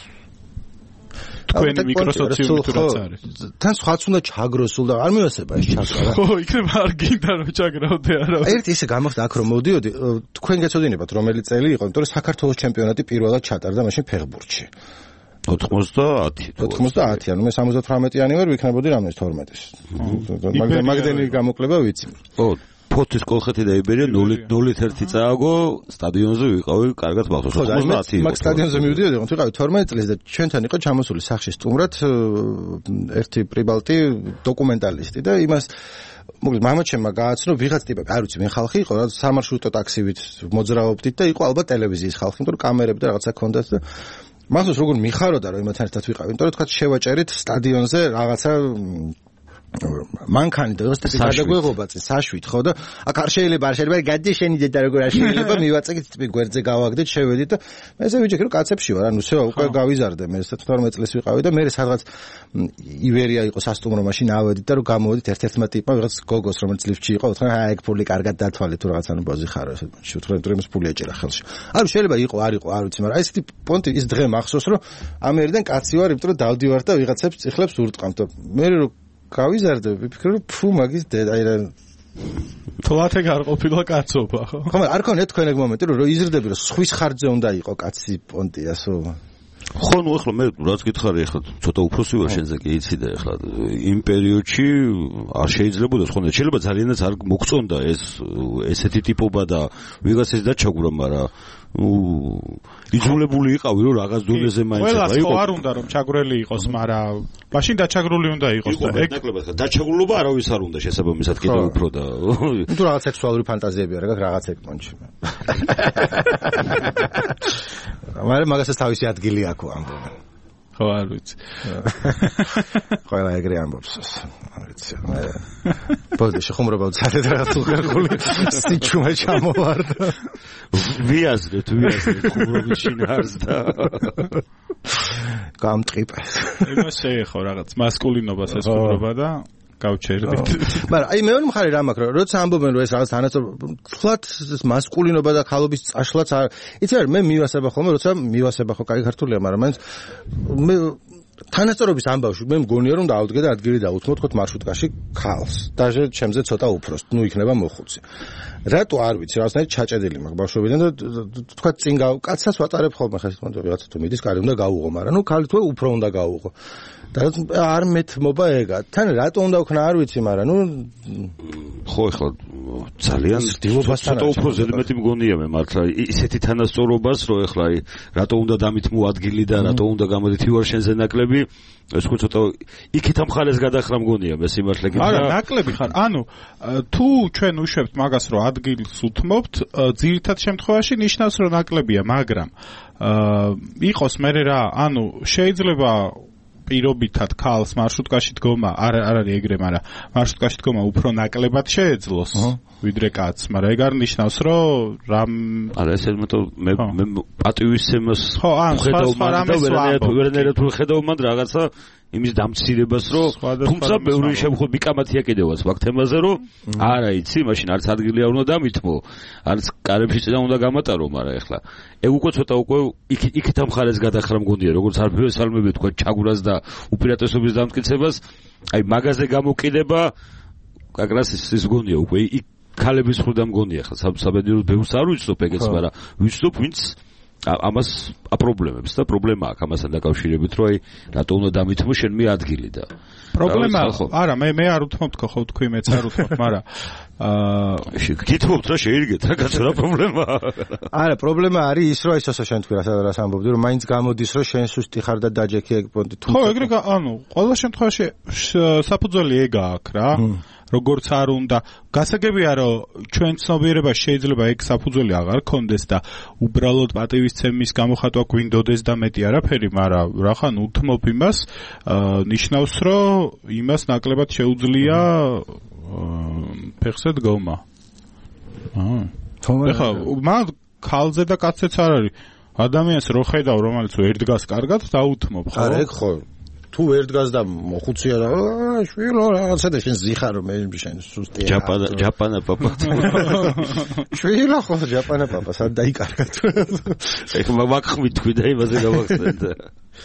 C: თქვენი მიკროსოციუმი თუ რაც არის.
B: თან სხვაც უნდა ჩაგროს სულ და არ მივასება ეს ჩაგრა.
C: ხო, იქნება არ გინდა რომ ჩაგრავდე არა.
B: ერთი ისე გამოხდა აქ რომ მოდიოდი, თქვენ გეცოდინებათ რომელი წელი იყო, იმიტომ რომ საქართველოს ჩემპიონატი პირველად ჩატარდა მაშინ ფეხბურთში.
D: ოთხმოცდაათი
B: ოთხმოცდაათი ანუ მე სამოცდათვრამეტიანი ვარ, ვიქნებოდი რამეს თორმეტის. მაგდენი გამოკლება ვიცი.
D: ხო, ფოთის კოლხეთი და იბერია ნულით ერთი წააგო, სტადიონზე ვიყავი, კარგად ბავშვი.
B: ოთხმოცდაათი. მაგ სტადიონზე მივიდიოდი, ვიყავი თორმეტ წლის და ჩვენთან იყო ჩამოსული სახში სტუმრად ერთი პრიბალტი დოკუმენტალისტი და იმას მოკლედ მამაჩემმა გააცნო ვიღაც ტიპი, არ ვიცი, მე ხალხი იყო რა, სამარშრუტო ტაქსივით მოძრაობდით და იყო ალბათ ტელევიზიის ხალხი, იმიტომ რომ კამერები და რაღაცა ქონდათ და მახსოვს როგორ მიხაროდა რომ იმათთან ერთად ვიყავი, იმიტომ რომ თქვა შევაჭერით სტადიონზე რაღაცა მანქანი და ეს ტიპი გადაგვეღობა წი საშვით ხო და აქ არ შეიძლება არ შეიძლება გადაშენიდეთ და როგორ არ შეიძლება მივაწეკით ტიპი გვერდზე გავაგდეთ შევედით და მე ესე ვიჯექი რომ კაცებში ვარ ანუ შევა უკვე გავიზარდე მე თორმეტ წელს ვიყავი და მე სადღაც ივერია იყო სასტუმრო მაშინ ავედით და რომ გამოვედით ერთ-ერთმა ტიპმა ვიღაც გოგოს რომელიც ლიფტში იყო უთხრა აი ეგ ფული კარგად დათვალე თუ რაღაც ანუ ბოზი ხარო ესე შევთხრა რომ იმის ფული ეჭერა ხელში ანუ შეიძლება იყო არ იყო არ ვიცი მაგრამ აი ესეთი პონტი ის დღე მახსოვს რომ ამერიდან კაცი ვარ იმიტომ რომ დავდივარ და ვიღაცებს წიხლებს ურტყამთ და მე რომ გავიზარდე ვიფიქრე რომ ფუ მაგის დედა აი რა
C: თოლათე გარყოფილა კაცობა ხო
B: ხო მაგრამ არ ქონია თქვენ ეგ მომენტი რომ იზრდები რომ სხვის ხარჯზე უნდა იყო კაცი პონტი ასო
D: ხო ნუ ახლა მე რაც გითხარი ახლა ცოტა უფროსი ვარ შენზე კი იცი და ახლა იმ პერიოდში არ შეიძლებოდა ხო შეიძლება ძალიანაც არ მოგწონდა ეს ესეთი ტიპობა და ვიღაცის დაჩაგვრა მაგრამ ნუ იძულებული იყავი რომ რაღაც დონეზე მაინც
C: იყო. ყველა ხო არ უნდა რომ ჩაგვრელი იყოს, მაგრამ მაშინ დაჩაგრული უნდა იყოს და
D: ეგ ნაკლებად დაჩაგრულობა არავის არ უნდა შესაბამისად კიდევ უფრო და
B: თუ რაღაც სექსუალური ფანტაზიები არ გაქვს რაღაც ეგ პონჩი. მაგრამ მაგასაც თავისი ადგილი აქვს ამბობენ.
C: ხო არ ვიცი.
B: ყველა ეგრე ამბობს. არ ვიცი. მე ბოდიში ხუმრობა ვცადე და რაღაც უხერხული სიჩუმე ჩამოვარდა.
D: ვიაზრეთ, ვიაზრეთ ხუმრობის შინაარს და
B: გამტყიპეს.
C: იმასე ხო რაღაც მასკულინობას ეს ხუმრობა და გავჩერდით.
B: მაგრამ აი მეორე მხარე რა მაქვს, როცა ამბობენ რომ ეს რაღაც თანასწორ თქვათ მასკულინობა და ხალობის წაშლაც არ იცი არ მე მივასება ხოლმე როცა მივასება ხო კაი ქართულია მაგრამ მაინც მე თანასწორობის ამბავში მე მგონია რომ დავდგე და ადგილი დაუთმო თქო მარშრუტკაში ხალს დაჟე ჩემზე ცოტა უფროს ნუ იქნება მოხუცი რატო არ ვიცი რაღაცნაირად ჩაჭედილი მაქვს ბავშვობიდან და თქვა წინ გაუ კაცსაც ვატარებ ხოლმე ხა თქო რაღაცა თუ მიდის კარი უნდა გაუღო მაგრამ ნუ ქალი თუ უფრო უნდა გაუღო და არ მეთმობა ეგა თან რატო უნდა ვქნა არ ვიცი მაგრამ ნუ
D: ხო ახლა ძალიან ცდილობასთან უფრო ზედმეტი მგონია მე მართლა ისეთი თანასწორობას რომ ახლა რატო უნდა დამითმო ადგილი და რატო უნდა გამოდით ივარ შენზე ნაკლები ეს ხო ცოტა იქით ამ ხალეს გადახრა მგონია მე სიმართლე გითხრა
C: არა ნაკლები ხარ ანუ თუ ჩვენ უშვებთ მაგას რომ ადგილს უთმობთ ძირითად შემთხვევაში ნიშნავს რომ ნაკლებია მაგრამ იყოს მე რა ანუ შეიძლება პირობითად ქალს მარშრუტკაში დგომა არ არ არის ეგრე მაგრამ მარშრუტკაში დგომა უფრო ნაკლებად შეეძლოს ვიდრე კაცს მაგრამ ეგ არ ნიშნავს რომ რამ
D: არა ესე მე მე პატივისცემას
C: ხო ან სხვა რამეს
D: ვერანაირად ხედავ მანდ რაღაცა იმის დამცირებას რომ თუმცა მეორე შემთხვევაში მიკამათია კიდევაც მაგ თემაზე რომ არა იცი მაშინ არც ადგილი არ უნდა დამითმო არც კარებში წინა უნდა გამატარო მაგრამ ეხლა ეგ უკვე ცოტა უკვე იქით ამ ხალეს გადახრა მგონია როგორც არ ფესალმები თქვა ჩაგვრას და უპირატესობის დამტკიცებას აი მაგაზე გამოკიდება კაკრას ის მგონია უკვე იქ ქალების ხრდა მგონია ხა საბედნიეროდ ბევრს არ ვიცნობ ეგეც მაგრამ ვიცნობ ვინც ამას აპრობლემებს და პრობლემა აქვს ამასთან დაკავშირებით, რომ აი რატო უნდა დამითმო შენ მე ადგილი და
C: პრობლემა არა მე მე არ უთმობ თქო ხო თქვი მეც არ უთმობ, მაგრამ
D: აა გითხოვთ რა შეირგეთ რა კაცო რა პრობლემაა.
A: არა, პრობლემა არის ის, რომ აი სოსო შენ თქვი რასაც ამბობდი, რომ მაინც გამოდის, რომ შენ სუსტი ხარ და დაჯექი ეგ პონტი თუ
C: ხო, ეგრე ანუ ყველა შემთხვევაში საფუძველი ეგ აქვს რა. როგორც არ უნდა გასაგებია რომ ჩვენ ცნობიერებაში შეიძლება ეგ საფუძველი აღარ ქონდეს და უბრალოდ პატივისცემის გამოხატვა გვინდოდეს და მეტი არაფერი, მაგრამ რახან უთმობ იმას ნიშნავს რომ იმას ნაკლებად შეუძლია ფეხზე დგომა. აა ხა მაგ ქალზე და კაცზეც არ არის ადამიანს რო ხედავ რომელიც ვერ დგას კარგად დაუთმობ ხო?
A: არა ეგ ხო თუ ვერ დგას და მოხუცია და შვილო რაღაცა და შენ ზიხარო მე შენ სუსტია
D: ჯაპანა ჯაპანა პაპა
A: შვილო ხო ჯაპანა პაპა სად დაიკარგა თუ
D: ეგ მაგხმი თქვი და იმაზე გავახსენე და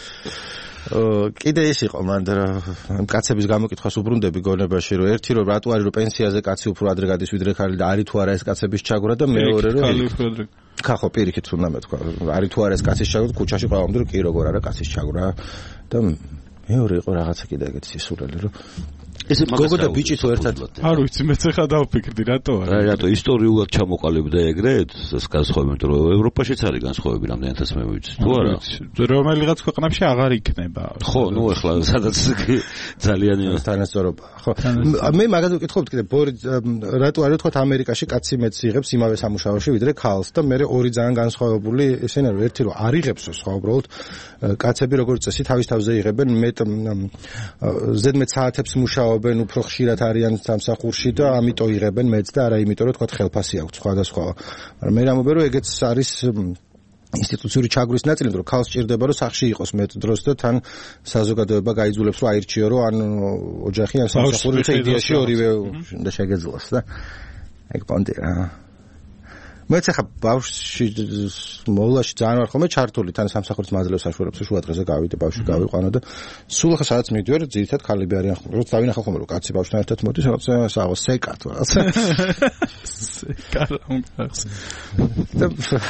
A: კიდე ის იყო მანდ რა კაცების გამოკითხვას უბრუნდები გონებაში რომ ერთი რომ რატო არის რომ პენსიაზე კაცი უფრო ადრე გადის ვიდრე ქალი და არის თუ არა ეს კაცების ჩაგვრა და მეორე რომ ხახო პირიქით უნდა მეთქვა არის თუ არა ეს კაცის ჩაგვრა ქუჩაში ყავამდე რომ კი როგორ არა კაცის ჩაგვრა და მეორე იყო რაღაცა კიდე ეგეთი სისულელი რომ ესე გოგო და ბიჭი თუ ერთად
C: არ ვიცი მეც ახლა დავფიქრდი რატო არა
D: რა რატო ისტორიულად ჩამოყალიბდა ეგრე ეს განსხვავებით რომ ევროპაშიც არის განსხვავები რამდენადაც მე ვიცი თუ არა
C: რომელიღაც ქვეყნებში აღარ იქნება
D: ხო ნუ ახლა სადაც ძალიან
A: თანასწორობა ხო მე მაგას ვკითხობთ კიდე ბორი რატო არის თქვა ამერიკაში კაცი მეც იღებს იმავე სამუშაოში ვიდრე ქალს და მე ორი ძალიან განსხვავებული ესენა რომ ერთი რომ არ იღებს სხვა უბრალოდ კაცები როგორც წესი თავის თავზე იღებენ მეტ ზედმეტ საათებს მუშაობენ უფრო ხშირად არიან სამსახურში და ამიტომ იღებენ მეც და არა იმიტომ რომ თქვა ხელფასი აქვს სხვადასხვა მაგრამ მე რამობე რომ ეგეც არის ინსტიტუციური ჩაგვრის ნაწილი რომ ქალს სჭირდება რომ სახში იყოს მეტ დროს და თან საზოგადოება გაიძულებს რომ აირჩიო რომ ან ოჯახი ან სამსახური იდეაში ორივე უნდა შეგეძლოს და ეგ პონტი რა მეც ახლა ბავშვში მოვლაში ძალიან ვარ ხოლმე ჩართული თან სამსახურის მაძლევ საშუალებს შუა დღეზე გავიდე ბავშვი გავიყვანო და სულ ახლა სადაც მიდივარ ძირითადად ქალები არიან ხოლმე რომ დავინახავ ხოლმე რომ კაცი ბავშვთან ერთად მოდის რაღაცა საღო სეკათ რაღაცა
C: სეკა
A: და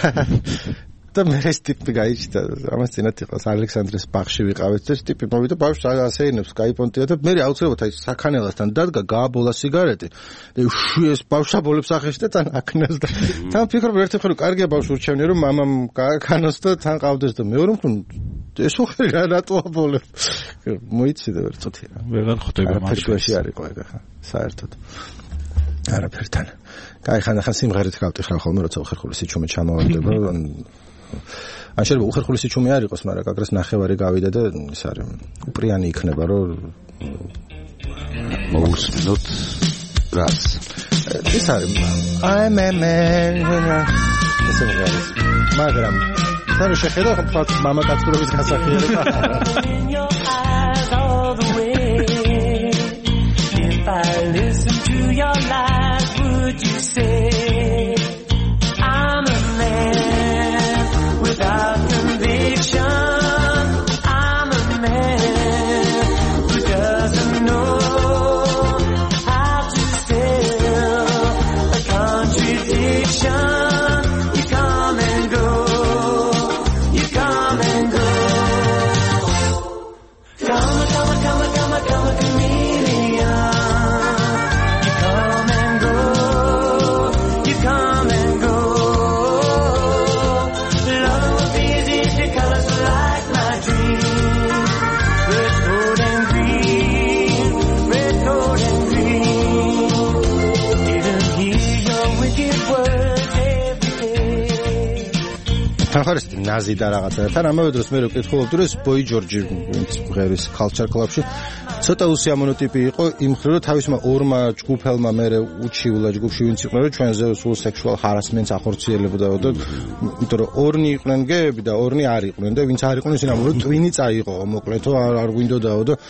A: და მე ეს ტიპი გაიჩნდა ამას წინათ იყო ალექსანდრეს ბაღში ვიყავით და ეს ტიპი მოვიდა ბავშვს ასეინებს კაიპონტია და მე აუცილებლად აი საქანელასთან დადგა გააბოლა სიგარეტი და ეს ბავშვს აბოლებს ახეში და თან აკნას და თან ფიქრობ ერთი ხრო კარგია ბავშვს ურჩევნია რომ მამამ გააკანოს და თან ყავდეს და მეორე მხრივ ეს უხე რატო აბოლებ მოიცი და ვერ წუთი რა
C: ვეღარ ხვდება
A: მაგაში არისო ეგ ახლა საერთოდ არაფერთან კაი ხანდახან სიმღერით გავტიხარ ხოლმე როცა უხერხული სიჩუმე ჩამოვარდება ან შეიძლება უხერხული სიჩუმე არ იყოს, მაგრამ კაკრას ნახევარი გავიდა და ის არის უპრიანი იქნება, რომ
D: მოусმინოთ რაც.
A: ის არის I'm a man. ესე მოგარის. მაგრამ სულ შეხედა ხო მამაკაცურობის გასახიერება. If I listen to your lies, would you say I'm a man without conviction? I'm a man who doesn't know how to tell a contradiction. You come and go, you come and go. Come, come, come, come, come, chameleon. You come and go, you come and go. Love was easy because like my dream. Red, gold and green, red, gold and green. Didn't hear your wicked words every day. თანხარეს ნაზი და რაღაცა. თან ამავე დროს მე რო კითხულობდი რომ ეს ბოი ჯორჯი ვინც ღერის culture club-ში ცოტა უსიამოვნო ტიპი იყო იმ მხრივ რომ თავისმა ორმა ჯგუფელმა მე უჩიულა ჯგუფში ვინც იყვნენ რომ ჩვენზე სულ sexual harassment-ს ახორციელებდა და იმიტომ რომ ორნი იყვნენ გეები და ორნი არ იყვნენ და ვინც არ იყვნენ ისინი ამბობდნენ რომ ტვინი წაიღო მოკლედო არ არ გვინდოდაო და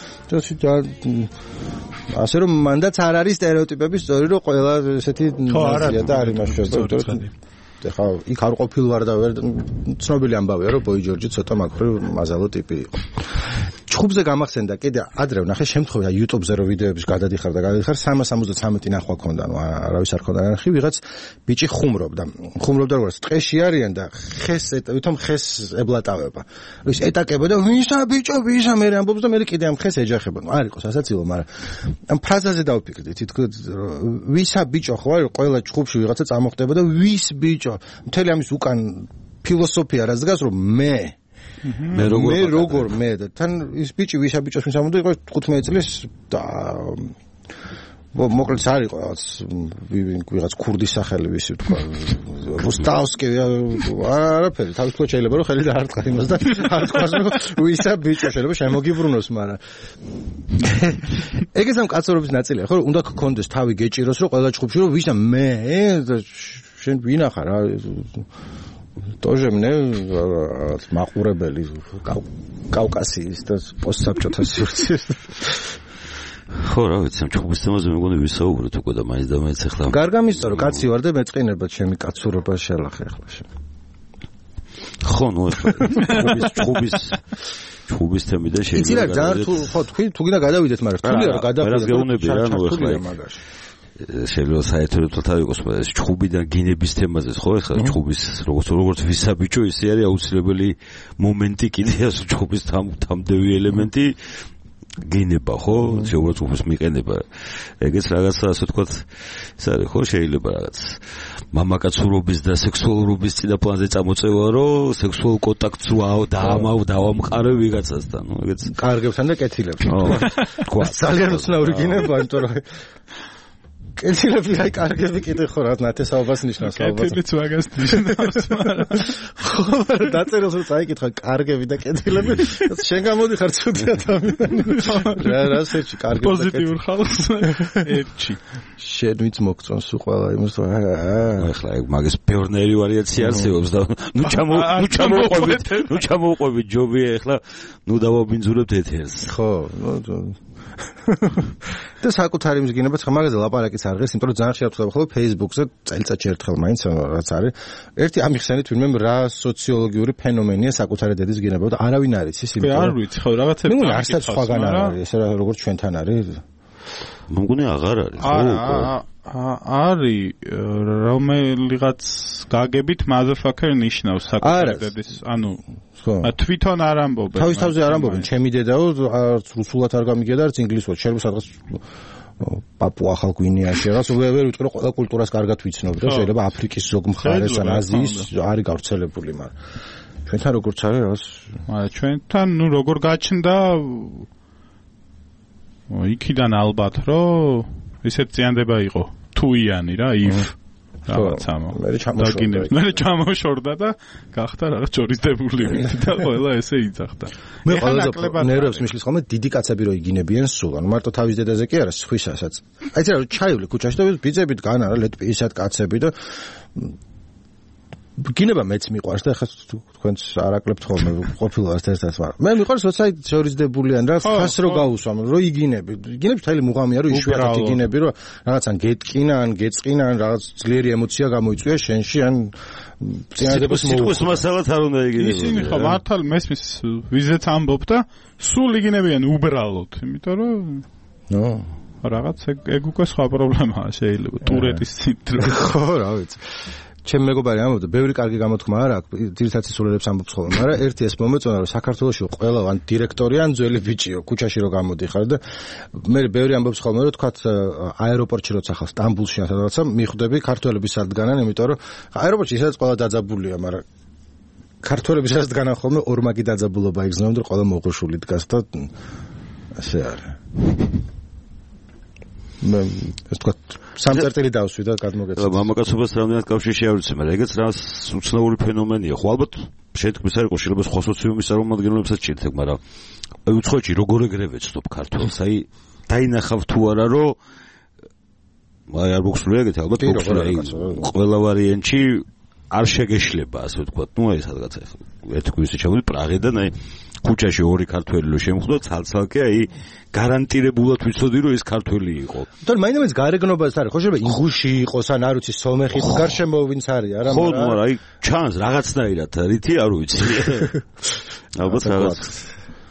A: ასე რომ მანდაც არ არის სტერეოტიპები სწორი რომ ყველა ესეთი ნაზია და არ იმაშუება ხა იქ არ ყოფილ ვარ და ვერ ცნობილი ამბავია რომ ბოი ჯორჯი ცოტა მაგრივ მაზალო ტიპი იყო. ჩხუბზე გამახსენდა კიდე ადრე ნახე შემთხვევა YouTube-ზე რო ვიდეოების გადადიხარ და გადადიხარ სამას სამოცდათრამეტი ნახვა ქონდა, ნუ არავის არ ქონდა ნახი, ვიღაც ბიჭი ხუმრობდა. ხუმრობდა როგორც ტყეში არიან და ხეს ვითომ ხეს ებლატავება. ის ეტაკება და ვისა ბიჭო, ვისა მე ამბობს და მე კიდე ამ ხეს ეჯახება. ნუ არ იყოს ასაცილო, მაგრამ ამ ფრაზაზე დავფიქრდი, თითქოს ვისა ბიჭო ხო არის ყველა ჩხუბში ვიღაცა წამოხდება და ვის ბიჭო. მთელი ამის უკან ფილოსოფია რაც დგას რომ მე
D: მე როგორ
A: მე როგორ მე და თან ის ბიჭი ვისა ბიჭოს მის ამბობდა იყო თხუთმეტი წლის და მოკლედ არ იყო რაღაც ვიღაც ქურდის სახელი ვისი თქვა რუსტავსკი არაფერი თავის თქო შეიძლება რომ ხელი დაარტყა იმას და არ თქვას რომ ვისა ბიჭო შეიძლება შემოგიბრუნოს მაგრამ ეგეც ამ კაცურობის ნაწილია ხო უნდა გქონდეს თავი გეჭიროს რომ ყველა ჩხუბში რომ ვისა მე შენ ვინახარ რა тоже мне მაყურებელი კავკასიის და პოსტსაბჭოთა სივრცის
D: ხო რა ვიცი ამ ჩხუბის თემაზე მეგონი ვისაუბროთ უკვე და მაინც და მაინც ახლა
A: გარგამისწო რომ კაცი ვარ და მეწყინება ჩემი კაცურობა შელახე ახლა შენ
D: ხო ნუ ჩხუბის ჩხუბის ჩხუბის თემი და შეიძლება
A: იცი რა ძალიან თუ ხო თქვი თუ გინდა გადავიდეთ მაგრამ რთულია რომ გადავიდეთ
D: რა გეუბნები რა ნუ ახლა შეიძლება საერთოდ თავი იყოს ეს ჩხუბიდან გინების თემაზე ხო ახლა ჩხუბის როგორც როგორც ვისაბიჭო ისე არის აუცილებელი მომენტი კიდე ეს ჩხუბის თამდევი ელემენტი გინება ხო შეუბრალოდ ჩხუბის მიყენება ეგეც რაღაცა ასე ვთქვათ ეს არის ხო შეიძლება რაღაც მამაკაცურობის და სექსუალურობის წინაპლანზე წამოწევა რომ სექსუალურ კონტაქტს ვაო დაამავ დავამყარე ვიღაცასთან ნუ ეგეც
A: კარგებთან და კეთილებს თქვა ძალიან უცნაური გინება იმიტომ რომ კეთილები აი კარგები კიდე ხო რა ნათესაობას ნიშნავს ალბათ
C: კეთილიც მაგას ნიშნავს მაგრამ
A: ხო მაგრამ დაწეროს რომ წაიკითხა კარგები და კეთილები შენ გამოდიხარ ცუდი ადამიანი რა რა სერჩი კარგები და
C: პოზიტიურ ხალხს ერჩი
A: შენ ვიც მოგწონს უყვალა იმას რომ
D: ახლა ეგ მაგის ბევრნაირი ვარიაცია არსებობს და ნუ ჩამო ნუ ჩამოყვებით ნუ ჩამოყვებით ჯობია ახლა ნუ დავაბინძურებთ ეთერს
A: ხო და საკუთარი მზგინებაც ხა მაგაზე ლაპარაკიც არ ღირს, იმიტომ რომ ძალიან ხშირად ვხვდება ხოლმე Facebook-ზე წელიწადში ერთხელ მაინც რაც არის. ერთი ამიხსენით ვინმე რა სოციოლოგიური ფენომენია საკუთარი დედის გინება და არავინ არ იცის
C: იმიტომ. არ ვიცი, ხო, რაღაცები.
A: მე არცაც სხვაგან არ არის, ესე როგორც ჩვენთან არის.
D: მგონი აღარ არის.
C: არის რომელიღაც გაგებით motherfucker ნიშნავს საკუთარი დედის, ანუ თვითონ არ ამბობენ.
A: თავის თავზე არ ამბობენ, ჩემი დედაო, არც რუსულად არ გამიგია და არც ინგლისურად. შეიძლება სადღაც პაპუა ხალგვინიაში რაღაც ვერ ვიტყვი რომ ყველა კულტურას კარგად ვიცნობ და შეიძლება აფრიკის ზოგ მხარეს ან აზიის არის გავრცელებული, მაგრამ ჩვენთან როგორც არის რაღაც
C: მაგრამ ჩვენთან ნუ როგორ გაჩნდა იქიდან ალბათ რომ ისეთ წიანდება იყო თუიანი რა if რაღაცა
A: მე ჩამოშორდა
C: მე ჩამოშორდა და გახდა რაღაც ჯორისდებული და ყველა ესე იძახდა
A: მე ყველა ნერვებს მიშლის ხოლმე დიდი კაცები რო იგინებიან სულ ანუ მარტო თავის დედაზე კი არა სხვისასაც აი ეს რა ჩაივლი ქუჩაში და ბიძებით გან არა ლეტპისად კაცები და გინება მეც მიყვარს და ახლა თქვენც არაკლებთ ხოლმე ყოფილა ერთ-ერთად მაგრამ მე მიყვარს როცა შორისდებულიან რა ხას რო გაუსვამ რო იგინები იგინები თელი მუღამია რო იშვიათად იგინები რო რაღაცან გეტკინა ან გეწყინა ან რაღაც ძლიერი ემოცია გამოიწვია შენში ან წინადებას
D: მოუხოს მასალად არ უნდა იგინებოდეს
C: ისინი ხო მართალ მესმის ვიზეც ამბობ და სულ იგინებიან უბრალოდ იმიტომ რომ
A: ნო
C: რაღაც ეგ უკვე სხვა პრობლემაა შეიძლება ტურეტის სინდრომი
A: ხო რა ვიცი ჩემ მეგობარი ამბობდა, ბევრი კარგი გამოთქმა არ აქვს, ძირითადად სისულელებს ამბობს ხოლმე, მაგრამ ერთი ეს მომეწონა, რომ საქართველოში ყველა ან დირექტორი ან ძველი ბიჭიო, ქუჩაში რო გამოდიხარ და მე ბევრი ამბობს ხოლმე, რომ თქვათ აეროპორტში როცა ხარ სტამბულში ან სადღაცა მიხვდები ქართველები სად დგანან, იმიტომ რომ აეროპორტში ისაც ყველა დაძაბულია, მაგრამ ქართველები სად დგანან ხოლმე ორმაგი დაძაბულობა იგრძნობა და ყველა მოღუშული დგას და ასე არის. მე ეს თქვა სამწერტილი დავსვი და გადმოგეცე.
D: მამაკაცობას რამდენად კავშირში არ ვიცი, მაგრამ ეგეც რა უცნაური ფენომენია. ხო ალბათ შეთქმის არ იყო შეიძლება სხვა სოციუმის წარმომადგენლებსაც ჭირდება, მაგრამ აი უცხოეთში როგორ ეგრევე ვეცდობ ქართულს, აი დაინახავ თუ არა რომ აი არ მოგხსნია ეგეთი ალბათ მოგხსნია ყველა ვარიანტში არ შეგეშლება ასე ვთქვათ. ნუ აი სადღაც ერთი კვირაში ჩავდი პრაღიდან აი ქუჩაში ორი ქართველი რო შემხვდა ცალ-ცალკე აი გარანტირებულად ვიცოდი რომ ეს ქართველი იყო.
A: თორე მაინც გარეგნობას არის ხო შეიძლება ინგუში იყოს ან არ ვიცი სომეხი გარშემო ვინც არის არა
D: ხო მაგრამ აი ჩანს რაღაცნაირად რითი არ ვიცი. ალბათ რაღაც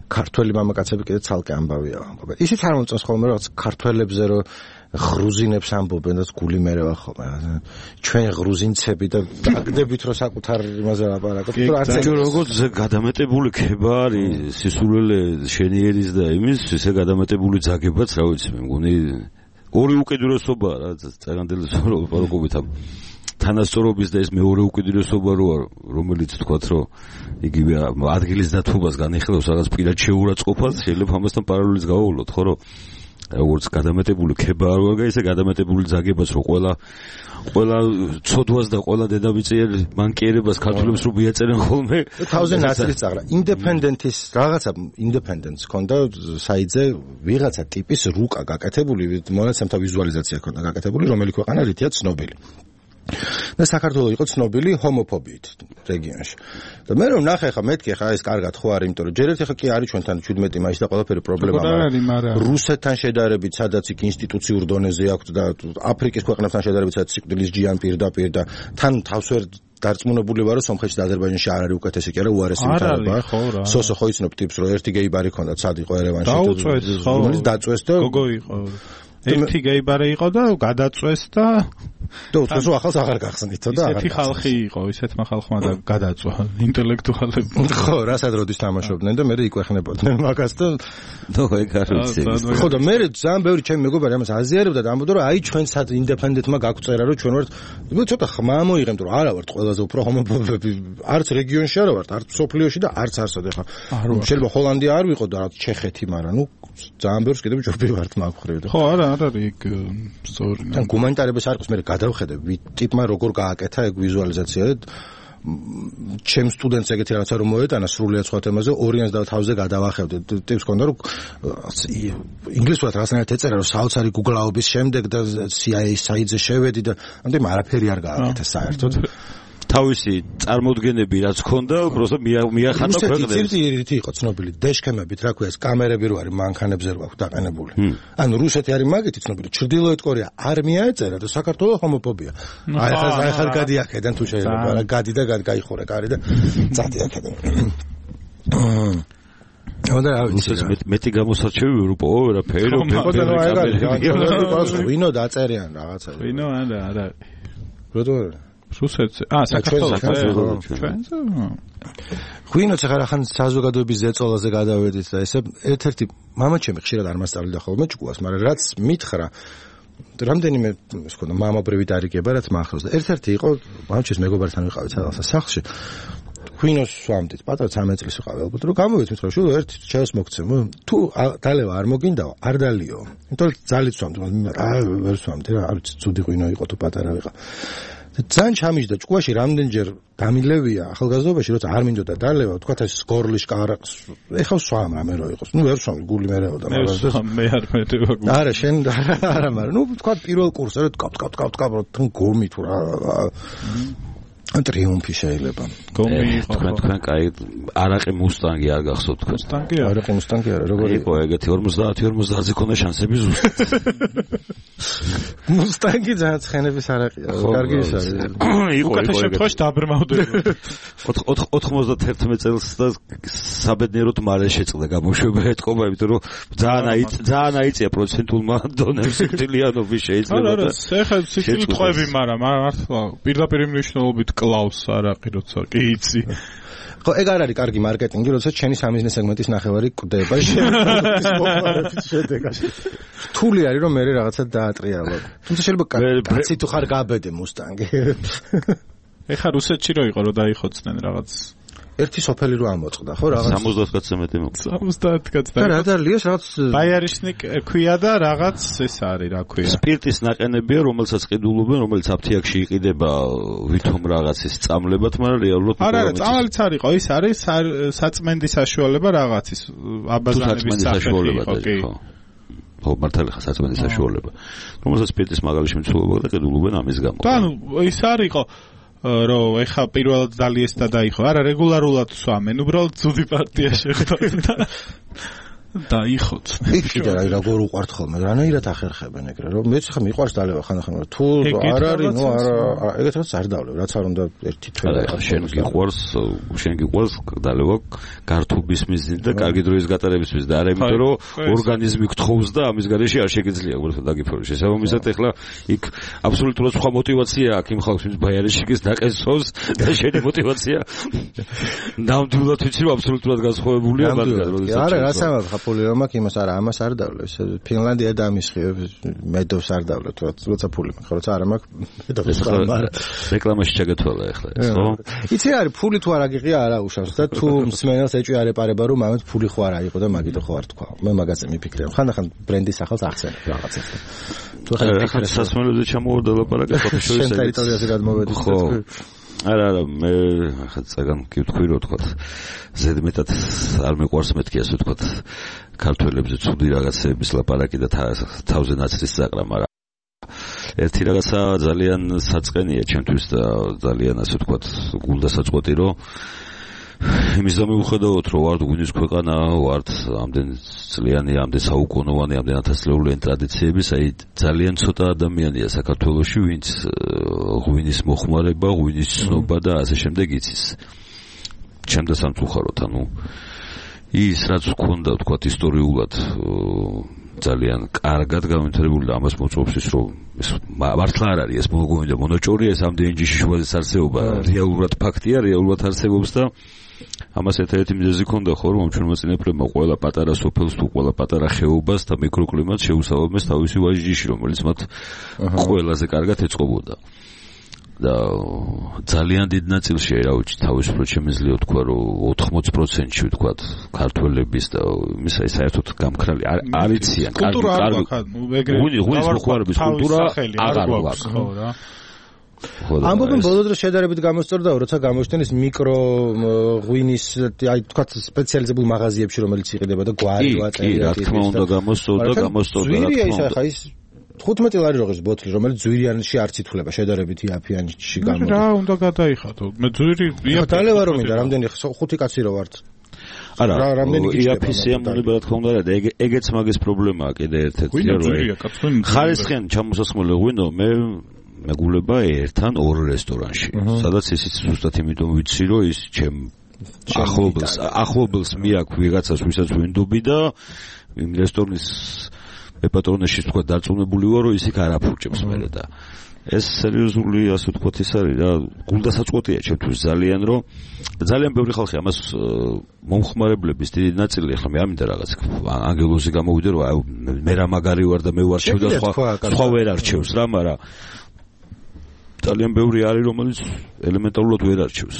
B: ქართველი მამაკაცები კიდე ცალკე ამბავია. ისიც არ მომწონს ხოლმე რაღაც ქართველებზე რომ ღრუზინებს ამბობენ და გული მერევა ხოლმე. ჩვენ ღრუზინცები და დაგდებით რომ საკუთარ იმაზე ლაპარაკობთ.
D: როგორც გადამეტებული ქება არის სისულელე შენიერის და იმის ესე გადამეტებული ძაგებაც რა ვიცი მე მგონი ორი უკიდურესობაა რა წაგანდელი სოროკობით ამ თანასწორობის და ეს მეორე უკიდურესობა როა რომელიც თქვათ რომ იგივე ადგილის დათმობას განიხილავს რაღაც პირად შეურაცხყოფას შეიძლება ამასთან პარალელს გავავლოთ ხო რომ როგორც გადამეტებული ქება არ ვარ ისე გადამეტებული ძაგებაც რომ ყველა ყველა ცოდვას და ყველა დედამიწიერ მანკიერებას ქართულებს რო მიაწერენ ხოლმე
B: თავზე ნაწილი წაღრა ინდეპენდენტის რაღაცა ინდეპენდენტს ქონდა საიძე ვიღაცა ტიპის რუკა გაკეთებული მონაცემთა ვიზუალიზაცია ქონდა გაკეთებული რომელი ქვეყანა რითია ცნობილი და საქართველოს იყო ცნობილი ჰომოფობიით რეგიონში. და მე რომ ნახე ხა მეთქი ხა ეს კარგად ხო არის, იმიტომ რომ ჯერ ერთი ხა კი არის ჩვენთან ჩვიდმეტი მაინც და ყველაფერი პრობლემა, მაგრამ რუსეთთან შედარებით, სადაც იქ ინსტიტუციურ დონეზე აქვს და აფრიკის ქვეყნებთან შედარებით, სადაც სიკვდილის ჯიან პირდაპირ და თან თავს ვერ დარწმუნებული ვარო სომხეთში და აზერბაიჯანში არ არის უკეთესი კი არა უარესი ვითარება. სოსო ხო იცნობ ტიპს რომ ერთი გეიბარი ქონდა ცად იყო ერევანში და
C: დაუწვეს ხო
B: დაწვეს და
C: გოგო იყო. ერთი გეიბარი იყო და გადაწვეს და
B: და უცხოს ახალს აღარ გახსნით და აღარ
C: ისეთი ხალხი იყო ისეთმა ხალხმა და გადაწვა ინტელექტუალები
B: ხო რასად როდის თამაშობდნენ და მე იკვეხნებოდნენ მაგას და
D: ნუ ეგ არ ვიცი
B: ხო და მე ძალიან ბევრი ჩემი მეგობარი ამას აზიარებდა და ამბობდა რომ აი ჩვენ სად ინდეპენდენტმა გაგვწერა რომ ჩვენ ვართ ცოტა ხმა მოიღებთ რომ არა ვართ ყველაზე უფრო ჰომოფობები არც რეგიონში არა ვართ არც სოფლიოში და არც არსად ეხა შეიძლება ჰოლანდია არ ვიყო და ჩეხეთი მაგრამ ნუ ძალიან ბევრს კიდევ ჯობი ვართ მაგხრივ და
C: ხო არა არ არის იქ სწორი
B: თან გუმანიტარებას არ ყავს მე გადავხედე ტიპმა როგორ გააკეთა ეგ ვიზუალიზაცია ჩემ სტუდენტს ეგეთი რაღაცა რომ მოეტანა სრულიად სხვა თემაზე ორიანს და თავზე გადავახევდე ტიპს ქონდა რომ ინგლისურად რაღაცნაირად ეწერა რომ საოცარი გუგლაობის შემდეგ და სი აი ეის საიტზე შევედი და ამდენ არაფერი არ გააკეთა საერთოდ
D: თავისი წარმოდგენები რაც ქონდა, უბრალოდ მიახატა ქვეყნებს.
B: რუსეთი ერთი იყო ცნობილი დეშქემებით, რა ქვია ეს კამერები რო არის მანქანებზე რო აქვს დაყენებული. ანუ რუსეთი არის მაგეთი ცნობილი, ჩრდილოეთ კორეა არ მიაეწერა და საქართველოს ჰომოფობია. აი ხა აი ხარ გადი აქედან თუ შეიძლება, რა გადი და გაიხურე კარი და წადი აქედან. და
D: აი მეტი გამოსარჩევი ევროპო ვერაფერი რო
B: ვინო დაწერიან რაღაცა.
C: ვინო არა არა.
B: როდო
C: რუსეთზე აა საქართველოს ჩვენზე
B: ღვინოც ახლა ხან საზოგადოების ზეწოლაზე გადავედით და ესე ერთ-ერთი მამაჩემი ხშირად არ მასწავლიდა ხოლმე ჭკუას მაგრამ რაც მითხრა რამდენიმე ის ქონდა მამაბრივი დარიგება რაც მახსოვს და ერთ-ერთი იყო მამაჩემის მეგობართან ვიყავით რაღაცა სახლში ღვინოს სვამდით პატარა ცამეტ წლის ვიყავი ალბათ რომ გამოვიცით რომ შულო ერთ ჩაოს მოგცემო თუ დალევა არ მოგინდაო არ დალიო იმიტომ რომ ძალით სვამდი აა ვერ სვამდი რა არ ვიცი ცუდი ღვინო იყო თუ პატარა ვიყავ ძალიან ჩამიჯდა ჭკუაში რამდენჯერ დამილევია ახალგაზრდობაში როცა არ მინდოდა დალევა თქვათ ეს გორლის კარაკს ეხა სვამ რამე რო იყოს ნუ ვერ სვამ გული მერეოდა
C: მაგრამ მე არ მეტევა გული
B: არა შენ არა მაგრამ ნუ თქვათ პირველ კურსზე რო ткап ткап ткап ткап რო თან გომი თუ რა ტრიუმფი შეიძლება
C: გომი
D: თქვენ თქვენ კაი არაყი მუსტანგი არ გახსოვთ თქვენ
C: მუსტანგი
B: არაყი მუსტანგი არა როგორ
D: იყო ეგეთი ორმოცდაათი ორმოცდაათზე ქონდა შანსები ზუსტად
B: მუსტანგი ძალიან ცხენების არაყია კარგი ის არის
D: იყო
C: უკეთეს შემთხვევაში დაბრმავდება
D: ოთხმოცდათერთმეტ წელს და საბედნიეროდ მალე შეწყდა გამოშვება ეთყობა იმიტომ რომ ძალიან აიწ ძალიან აიწია პროცენტულმა დონემს სიკვდილიანობის შეიძლება
C: და არა ეხლა სიკვდილი ტყვევი მაგრამ მართლა პირდაპირ მნიშვნელობით კლავს არაყი როცა კი იცი
B: ხო ეგ არ არის კარგი მარკეტინგი როცა ჩენი სამიზნე სეგმენტის ნახევარი კვდება შემოყარების შედეგაში რთული არის რომ მე რაღაცა დაატრიალო თუმცა შეიძლება კაცი თუ ხარ გაბედე მუსტანგი
C: ეხა რუსეთში რო იყო რომ დაიხოცნენ რაღაც
B: ერთი სოფელი რო ამოწყდა ხო რაღაც
D: სამოცდაათ კაცზე მეტი მოხდა
C: სამოცდაათ კაცზე
B: და რა დალიოს რაღაც
C: ბაიარიშნიკ ქვია და რაღაც ეს არის რა ქვია
D: სპირტის ნაყენებია რომელსაც ყიდულობენ რომელიც აფთიაქში იყიდება ვითომ რაღაცის წამლებად მაგრამ რეალურად
C: არა არა წამალიც არ იყო ის არის საწმენდის საშუალება რაღაცის აბაზანების
D: საშუალება ხო ხო მართალი ხა საწმენდის საშუალება რომელსაც სპირტის მაგალითში მიცულობა და ყიდულობენ ამის გამო
C: და ანუ ის არის იყო რომ ეხა პირველად დალიეს და დაიხო არა რეგულარულად სვამენ უბრალოდ ძუდი პარტია შეხვდა დაიხოც.
B: იქიდა რა როგორ უყვართ ხოლმე, რანაირად ახერხებენ ეგრე, რომ მეც ხა მიყვარს დალევა ხანდახან, თუ არ არის, ნუ არა, ეგეთ რაც არ დავლევ, რაც არ უნდა ერთი თვე.
D: შენ გიყვარს, შენ გიყვარს დალევა გართობის მიზნით და კარგი დროის გატარების მიზნით და არა იმიტომ რომ ორგანიზმი გთხოვს და ამის გარეშე არ შეგიძლია უბრალოდ დაგიფორო. შესაბამისად ეხლა იქ აბსოლუტურად სხვა мотиваცია აქვს იმ ხალხს, ვინც ბაიარიშიკის დაყენსოს და შენი мотиваცია ნამდვილად ვიცი რომ აბსოლუტურად განსხვავებულია მაგას როდესაც
B: არა რა სამად ხაფული რომ აქ იმას არა ამას არ დავლევ ფინლანდია დამისხიო მედოვს არ დავლევ თუ როცა ფული მაქვს როცა არა მაქვს მედოვს არა
D: რეკლამაში ჩაგეთვალა ეხლა ეს ხო
B: იცი არის ფული თუ არ აგიღია არა უშავს და თუ მსმენელს ეჭვი არ ეპარება რომ ამათ ფული ხო არ აიყო და მაგით ხო არ თქვა მე მაგაზე მიფიქრე ხანდახან ბრენდის სახელს ახსენებ რაღაცას
D: თუ ხარ სასმელოზე ჩამოვარდა ლაპარაკი ფოტოშოპში
B: შენ ტერიტორიაზე გადმოვედი
D: ხო არა არა მე ხა წაგან გითქვი რომ თქვა ზედმეტად არ მეყვარს მეთქი ასე თქვა ქართველებზე ცუდი რაღაცების ლაპარაკი და თავზე ნაცრის წაყრა მაგრამ ერთი რაღაცა ძალიან საწყენია ჩემთვის და ძალიან ასე თქვა გულდასაწყვეტი რომ იმის დამოუხედავთ რომ ვართ გვინის ქვეყანა ვართ ამდენ წლიანი ამდენ საუკუნოვანი ამდენ ათასწლეულიანი ტრადიციების აი ძალიან ცოტა ადამიანია საქართველოში ვინც ღვინის მოხმარება ღვინის ცნობა და ასე შემდეგ იცის ჩემდა სამწუხაროდ ანუ ის რაც გქონდა თქვა ისტორიულად ძალიან კარგად გამონტირებული და ამას მოწმობს ის რომ ეს მართლა არ არის ეს მოგონდა მონოჭორია ეს ამდენი ჯიში შუაზეც არსებობა რეალურად ფაქტია რეალურად არსებობს და ამას ერთ-ერთი მიზეზი ქონდა ხო რომ ჩვენმა წინაპრებმა ყველა პატარა სოფელს თუ ყველა პატარა ხეობას და მიკროკლიმატს შეუსაბამეს თავისი ვაჟიში რომელიც მათ ყველაზე კარგად ეწყობოდა და ძალიან დიდ ნაწილში რა ვიცი თავისუფლად შემიძლია თქვა რომ ოთხმოცი პროცენტში ვთქვა ქართველების და იმისა საერთოდ გამქრალი არ იციან კარგი კარგი ღვინის მოხმარების კულტურა აღარ გვაქვს ხო რა ამბობენ ბოლო დროს შედარებით გამოსწორდაო როცა გამოჩნდეს მიკრო ღვინის აი თქვა სპეციალიზებულ მაღაზიებში რომელიც იყიდება და გვარი ვაწერი კი რა თქმა უნდა გამოსწორდა გამოსწორდა რა თქმა უნდა ხა ის თხუთმეტი ლარი როღის ბოთლი რომელიც ძვირიანში არც ითვლება შედარებით იაფიანში გამოდის რა უნდა გადაიხადო მე ძვირი დალევა რომ მინდა რამდენი ხუთი კაცი რო ვართ არა რამდენი იაფისია მონება რა თქმა უნდა და ეგეც მაგის პრობლემაა კიდე ერთ-ერთი რომ ხარისხიან ჩამოსასხმელი ღვინო მე მეგულება ერთთან ორ რესტორანში სადაც ისიც ზუსტად იმიტომ ვიცი რომ ის ჩემ ახლობელს ახლობელს მიაქვს ვიღაცას ვისაც ვინდობი და იმ რესტორნის ეპატრონეში თქვა დარწმუნებული ვარ რომ ის იქ არ აფურჭებს მერე და ეს სერიოზული ასე ვთქვათ ის არის რა გულდასაწყვეტია ჩემთვის ძალიან რომ ძალიან ბევრი ხალხი ამას მომხმარებლების დიდი ნაწილი ახლა მე ამინდა რაღაც ანგელოზი გამოვიდე რომ აი მე რა მაგარი ვარ და მე ვარჩევ და სხვა სხვა ვერ არჩევს რა მაგრამ ძალიან ბევრი არის რომელიც ელემენტარულად ვერ არჩევს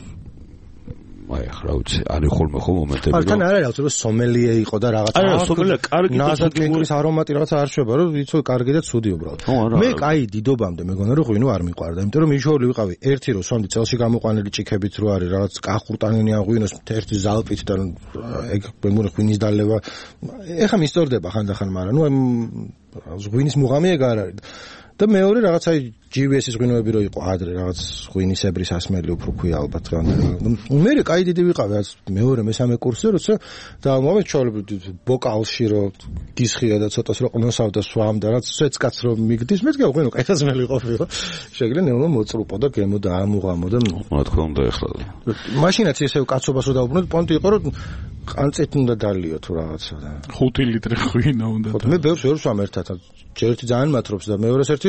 D: აი ახლა ვიცი არის ხოლმე ხო მომენტები რომ
B: თან არ არის აუცილებლად სომელიე იყო და რაღაცა
D: არა სომელია კარგი და
B: ნაზაკენის არომატი რაღაცა არ შვება რომ იცო კარგი და ცუდი უბრალოდ მე კაი დიდობამდე მეგონა რომ ღვინო არ მიყვარდა იმიტომ რომ მიჩვეული ვიყავი ერთი რო სონდი წელში გამოყვანილი ჭიქებით რო არის რაღაც კახურტანინია ღვინოს ერთი ზალპით და ეგ მეგონა ღვინის დალევა ეხა მისწორდება ხანდახან მაგრამ ნუ ღვინის მუღამი ეგ არ არის და მეორე რაღაც აი ჯი ვი ეს-ის ღვინოები რო იყო ადრე რაღაც ღვინისებრი სასმელი უფრო ქვია ალბათ რა მე კაი დიდი ვიყავი რაც მეორე მესამე კურსზე როცა და მომენტ ჩავლებდი ბოკალში რო გისხია და ცოტას რო ყნოსავდა სვამ და რაც სვეცკაც რო მიგდის მეც გავყვინო კაი სასმელი ყოფილა შეგიძლია ნელა მოწრუპო და გემო და ამუღამო და
D: რა თქმა უნდა ეხლა
B: მაშინაც ესე კაცობას რო დაუბრუნოთ პონტი იყო რომ ყანწეთ უნდა დალიო თუ რაღაცა და
C: ხუთი ლიტრი ღვინო უნდა და
B: მე ბევრს ვერ ვსვამ ერთად ჯერეთი ძალიან მათრობს და მეორეს ერთი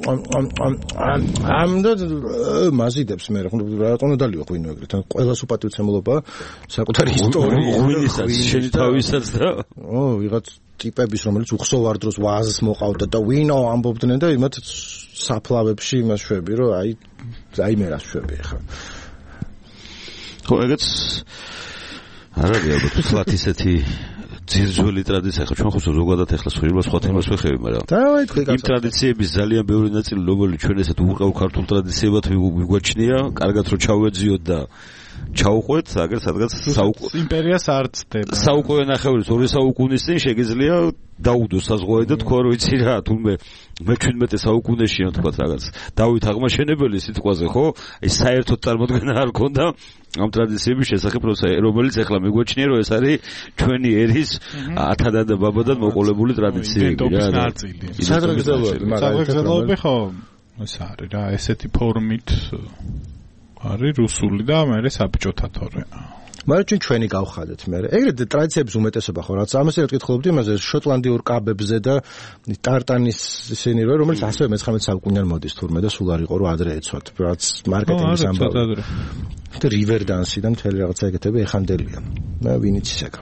B: ამ და მაზიდებს მე რატომ დალიო ღვინო ეგრეთ ყველას უპატივცემულობა საკუთარი ისტორია
D: ღვინისაც შენი თავისაც და
B: ო ვიღაც ტიპების რომელიც უხსოვარ დროს ვაზს მოყავდა და ვინო ამბობდნენ და იმათ საფლავებში იმას შვები რომ აი აი მე რა შვები ხა
D: ხო ეგეც არ არის ალბათ ვთქვათ ისეთი ძირძველი ტრადიცია ხო ჩვენ ხო ზოგადად ეხლა სხვაობა სხვა თემას ვეხები მაგრამ იმ ტრადიციების ძალიან ბევრი ნაწილი რომელიც ჩვენ ესეთ უყავ ქართულ ტრადიციებად ვიგვაჩნია კარგად რომ ჩავეძიოთ და ჩაუყვეთ აგერ სადღაც
C: საუკუნე იმპერიას არ ცდება
D: საუკუნე ნახევრის ორი საუკუნის წინ შეგიძლია დაუდო საზღვარი და თქვა რომ იცი რა თუმე მეჩვიდმეტე საუკუნეშია თქვა რაღაც დავით აღმაშენებელი სიტყვაზე ხო აი საერთოდ წარმოდგენა არ ქონდა ამ ტრადიციების შესახებ, რომელიც ახლა მიგვაჩნია, რომ ეს არის ჩვენი ერის ათადად და ბაბადად მოყოლებული ტრადიციები რა.
C: სადღეგრძელოები, სადღეგრძელოები ხო, ეს არის რა, ესეთი ფორმით არის რუსული და მე საბჭოთა თორე.
B: მაგრამ ჩვენ ჩვენი გავხადეთ მე. ეგრეთ ტრადიციების უმეტესობა ხო რაც ამას ერთ კითხულობდი იმაზე შოტლანდიურ კაბებზე და ტარტანის ისინი რო რომელიც ასევე მეცხრამეტე საუკუნიდან მოდის თურმე და სულ არ იყო რომ ადრე ეცვათ რაც მარკეტინგის ამბავი. და რივერ დანსი და მთელი რაღაცა ეგეთები ეხანდელია. მე ვინიც ისეკა.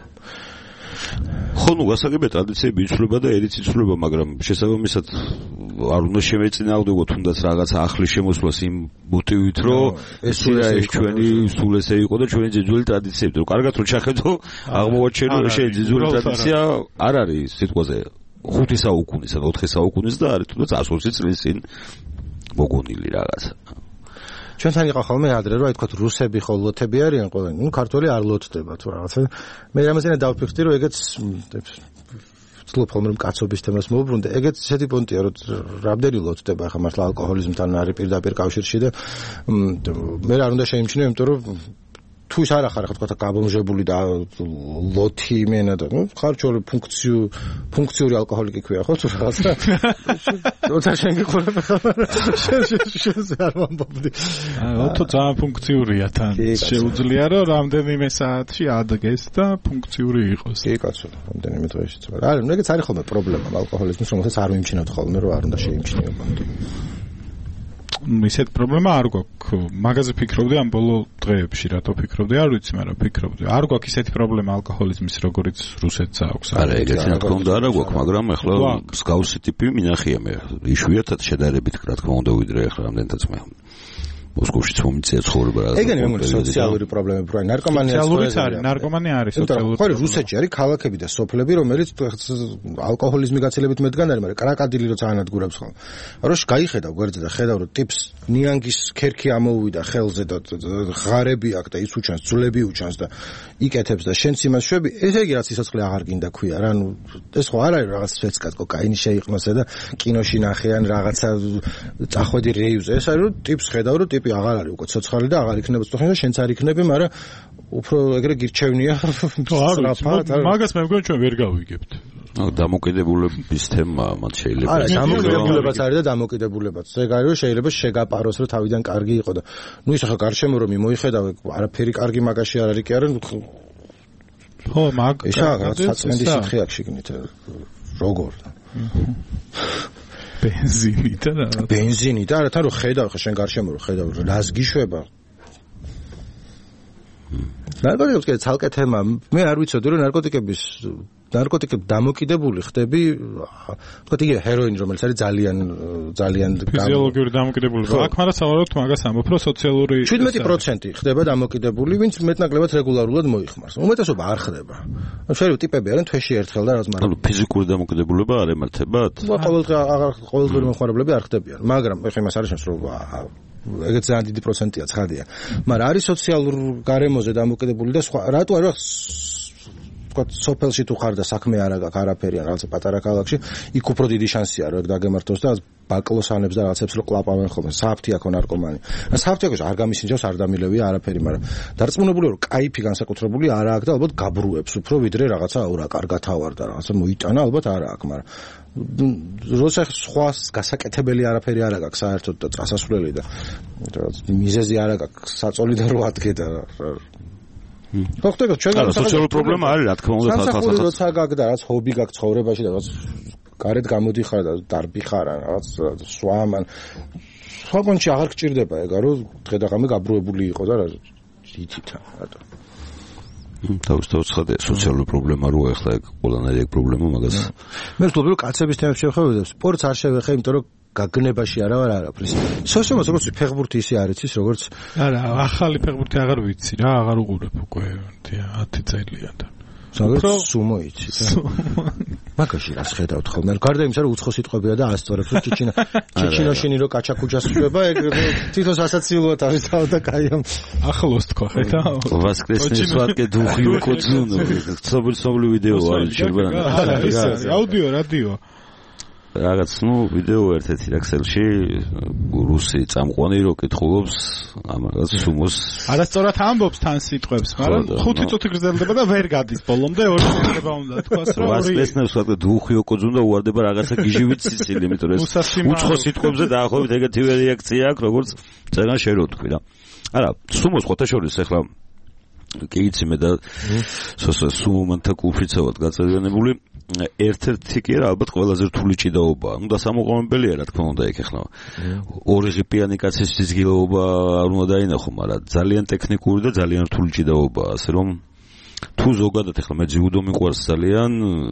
D: ხო, ნუ გასაგებია ტრადიციები იცვლება და ერიც იცვლება, მაგრამ შესაბამისად არ უნდა შემეწინააღმდეგოთ თუნდაც რაღაცა ახლის შემოსვლას იმ მოტივით, რომ ეს ის ჩვენი სულ ესე იყო და ჩვენი ძიძველი ტრადიციები, რომ კარგად რომ ჩახედო, აღმოვაჩენო რომ შენ ძიძველი ტრადიცია არ არის სიტყვაზე ხუთი საუკუნის ან ოთხი საუკუნის და არის თუნდაც ათი წლის წინ მოგონილი რაღაცა.
B: ჩვენთან იყო ხოლმე ადრე რომ აი თქვა რუსები ხო ლოთები არიან ყველანი, ნუ ქართველი არ ლოთდება თუ რაღაცა. მე რამაზენა დავფიქრდი რომ ეგეც ვცდილობ ხოლმე რომ კაცობის თემას მოვუბრუნდე, ეგეც ისეთი პონტია რომ რამდენი ლოთდება ახლა მართლა ალკოჰოლიზმთან არის პირდაპირ კავშირში და მე არ უნდა შეიმჩნიო, იმიტომ რომ თუ ის არ ახარ ხო თქვა გაბომჟებული და ლოთი იმენა და ნუ ხარჩორი ფუნქციუ ფუნქციური ალკოჰოლიკი ქვია ხო თუ რაღაცა როცა შენ გიყურებ ხარ შენ არ ვამბობდი
C: ათო ძალიან ფუნქციურია თან შეუძლია რომ რამდენიმე საათში ადგეს და ფუნქციური იყოს
B: კი კაცო რამდენიმე დღეშიც არა ნუ ეგეც არის ხოლმე პრობლემა ალკოჰოლიზმის რომელსაც არ მიმჩნევთ ხოლმე რომ არ უნდა შეიმჩნიო ბანდი
C: ისეთ პრობლემა არ გვაქვს. მაგაზე ფიქრობდი ამ ბოლო დღეებში, რატო ფიქრობდი, არ ვიცი, მაგრამ ფიქრობდი. არ გვაქვს ისეთი პრობლემა ალკოჰოლიზმის, როგორც რუსეთს აქვს.
D: არა, ეგეთი რა თქმა უნდა არ გვაქვს, მაგრამ ახლა მსგავსი ტიპი მინახია მე. იშვიათად შედარებით, რა თქმა უნდა, ვიდრე ახლა რამდენადაც მე. მოსკოვშიც მომიწია ცხოვრება რა.
B: ეგენი მე მგონი სოციალური პრობლემები, რა ნარკომანია
C: სოციალური არის, ნარკომანია არის სოციალური.
B: ხო, რუსეთში არის ქალაქები და სოფლები, რომელიც ალკოჰოლიზმი გაცილებით მეტგან არის, მაგრამ კრაკადილი რო ძალიან ადგურებს ხოლმე. როში გაიხედავ გვერდზე და ხედავ რომ ტიპს ნიანგის ქერქი ამოუვიდა ხელზე და ღარები აქვს და ის უჩანს, ძვლები უჩანს და იკეთებს და შენც იმას შვები, ესე იგი რაც სიცოცხლე აღარ გინდა ქვია რა, ნუ ეს ხო არ არის რაღაც სვეცკად კოკაინი შეიყვნოს და კინოში ნახიან რაღაცა წახვედი რეივზე. ეს არის რომ ტიპს ხედავ რომ ტიპი აღარ არის უკვე ცოცხალი და აღარ იქნება ცოცხალი და შენც არ იქნები, მაგრამ უფრო ეგრე გირჩევნია.
C: მაგას მე მგონი ჩვენ ვერ გავიგებთ.
D: ნუ დამოკიდებულების თემა მათ შეიძლება.
B: არა, დამოკიდებულებაც არის და დამოკიდებულებაც. ეგ არის რომ შეიძლება შეგაპაროს რომ თავიდან კარგი იყო და ნუ ის ახლა გარშემო რომ მოიხედავ, არაფერი კარგი მაგაში არ არის კი არა.
C: ხო, მაგ
B: ისა საწმენდის სითხე აქვს შეგნით. როგორ?
C: ბენზინი და რა.
B: ბენზინი და არა, თან რომ ხედავ ხა შენ გარშემო რომ ხედავ, რას გიშვება? ნარკოტიკებს კი ცალკე თემა. მე არ ვიცოდი რომ ნარკოტიკების ნარკოტიკები დამოკიდებული ხდები, თქვა იგივე ჰეროინი, რომელიც არის ძალიან ძალიან
C: ფიზიოლოგიური დამოკიდებულება. აქ მაგრამ სავარაუდოდ მაგას ამბობ, რომ სოციალური
B: შვიდმეტი პროცენტი ხდება დამოკიდებული, ვინც მეტნაკლებად რეგულარულად მოიხმარს. უმეტესობა არ ხდება. ანუ შეიძლება ტიპები არიან თვეში ერთხელ და რაღაც მაგრამ
D: ანუ ფიზიკური დამოკიდებულება არ ემართებათ?
B: ყოველდღე აღარ ყოველდღიური მომხმარებლები არ ხდებიან, მაგრამ ეხლა იმას არის შენს რომ ეგეც ძალიან დიდი პროცენტია ცხადია. მაგრამ არის სოციალურ გარემოზე დამოკიდებული და სხვა რატო არა თქვა სოფელში თუ ხარ და საქმე არ აქვს არაფერი ან რაღაცა პატარა ქალაქში იქ უფრო დიდი შანსია რომ ეგ დაგემართოს და ბაკლოსანებს და რაღაცებს რო კლაპავენ ხოლმე საფთი აქ ნარკომანი. ან საფთი აქ არ გამისინჯავს არ დამილევია არაფერი, მაგრამ დარწმუნებული რომ კაიფი განსაკუთრებული არ აქვს და ალბათ გაბრუებს უფრო ვიდრე რაღაცა აურა კარგად ავარ და რაღაცა მოიტანა ალბათ არ აქვს, მაგრამ როცა სხვა გასაკეთებელი არაფერი არ აქვს საერთოდ და წასასვლელი და მიზეზი არ აქვს საწოლი და რო ადგე და ხო ხდება ჩვენ
D: სოციალური პრობლემა არის რა თქმა უნდა
B: სახალხო როცა გაქვს და რაც ჰობი გაქვს ცხოვრებაში და რაც გარეთ გამოდიხარ და დარბი ხარ ან რაღაც სვამან სხვა კონჩი აღარ გჭირდება ეგა რომ დღე და ღამე გაბრუებული იყო და რა იცით რატო
D: თავის თავის ხადე სოციალური პრობლემა რო ახლა ეგ ყველანაირი ეგ პრობლემა მაგას
B: მე ვთქვი რომ კაცების თემებს შევხედავ და სპორტს არ შევეხე იმიტომ რომ გაგნებაში არა ვარ არაფრის. სოციუმს როგორც ფეხბურთი ისე არ იცის როგორც
C: არა, ახალი ფეხბურთი აღარ ვიცი რა, აღარ უყურებ უკვე ათი წელია და.
B: საგრძო სუმო იცით. მაგაში რას ხედავთ ხოლმე? გარდა იმისა რომ უცხო სიტყვებია და ასწორებს რომ ჩიჩინა ჩიჩინოშინი რო კაჩაკუჯას შვება, ეგ თვითონ ასაციულოა თავის თავ და კაიამ.
C: ახლოს თქვა ხედა.
D: ვასკრესნის სვატკე დუხი უკოცუნო. ცნობილი ცნობილი ვიდეო არის შეიძლება.
C: არა, ისე აუდიო, რადიო.
D: რაღაც ნუ ვიდეო ერთ-ერთი Excel-ში რუსი წამყვანი რო კითხულობს ამ რაღაც სუმოს
C: არასწორად ამბობს თან სიტყვებს, მაგრამ ხუთი წუთი გრძელდება და ვერ გადის ბოლომდე ორი წუთი უნდა თქვას რომ ორი
D: ვასლესნებს ვთქვათ დუხი ოკოძუნდა უარდება რაღაცა გიჟივით სიცილი, იმიტომ რომ უცხო სიტყვებზე დაახლოებით ეგეთივე რეაქცია აქვს, როგორც წერან შენ რო თქვი რა. არა, სუმოს ხოთაშორის ახლა კი იცი მე და სუმანთა კუფრიცავად გაწევენებული ერთ-ერთი კი არა ალბათ ყველაზე რთული ჭიდაობაა. ნუ დასამოყომებელია რა თქმა უნდა იქ ახლა ორი ღიპიანი კაცის სიზგილოობა არ უნდა დაინახო, მაგრამ ძალიან ტექნიკური და ძალიან რთული ჭიდაობაა, ასე რომ თუ ზოგადად ახლა მე ჯიუდო მიყვარს ძალიან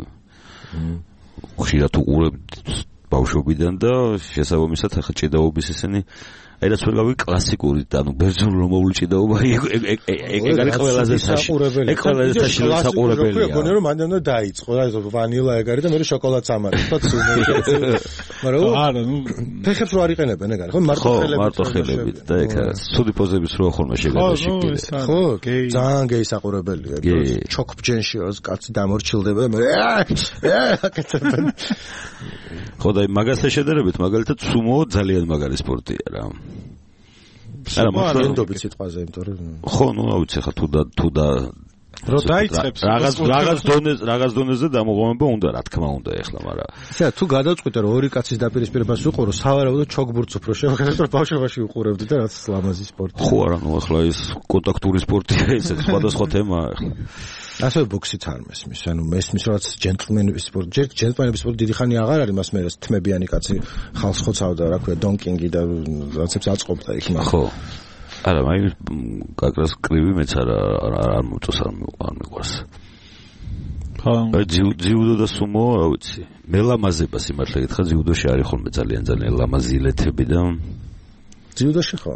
D: ხშირად უყურებ ბავშვობიდან და შესაბამისად ახლა ჭიდაობის ისინი აი რაც ვერ გავი კლასიკური და ნუ ბერძნული რომაული ჭიდაობა ეგ არის ყველაზე საყურებელი. ეგ ყველაზე საყურებელია.
B: გონია რომ მანდ უნდა დაიწყო რა ვანილა ეგ არის და მე შოკოლადს ამარი. თქო სულ მაგრამ
C: არა ნუ
B: ფეხებს რო არიყენებენ ეგ არის ხო მარტო ხელებით.
D: ხო მარტო ხელებით და ეგ ცუდი პოზების რო ხოლმე შეგადაშიქილი.
B: ხო ძალიან გეი საყურებელია. ჩოქბჯენში როს კაცი დამორჩილდება მე აკეთებენ.
D: ხო და მაგასთან შედარებით მაგალითად სუმო ძალიან მაგარი სპორტია რა.
B: არა მოხდობთ სიტყვაზე, იმიტომ რომ
D: ხო, ნუ ავიცი ხა თუ და თუ და
C: რო დაიწყებს
D: რაღაც რაღაც დონეზე რაღაც დონეზე დამოყონება უნდა რა თქმა უნდა ეხლა, მაგრამ
B: ისე თუ გადავწყვიტე რომ ორი კაცის დაპირისპირებას ვუყურო, სავარაუდოდ ჩოგბურთს უფრო შევხედოთ, რომ ბავშვობაში ვუყურებდი და რაც ლამაზი სპორტი.
D: ხო არა, ნუ ახლა ის კონტაქტური სპორტია, ეს სხვადასხვა თემაა ახლა.
B: ასე ბოქსიც არ მესმის, ანუ მესმის რაც ჯენტლმენების სპორტი, ჯერ ჯენტლმენების სპორტი დიდი ხანი აღარ არის, მას მე რა თმებიანი კაცი ხალხს ხოცავდა, რა ქვია, დონკინგი და რაცებს აწყობდა იქ მაგ.
D: ხო. არა, მაინც გაკრას კრივი მეც არა არ მოწოს არ მიყვარს.
C: ხო.
D: ჯიუდო და სუმო, რა ვიცი. მელამაზება სიმართლე გითხრა, ჯიუდოში არის ხოლმე ძალიან ძალიან ლამაზი ილეთები და
B: ჯიუდოში ხო?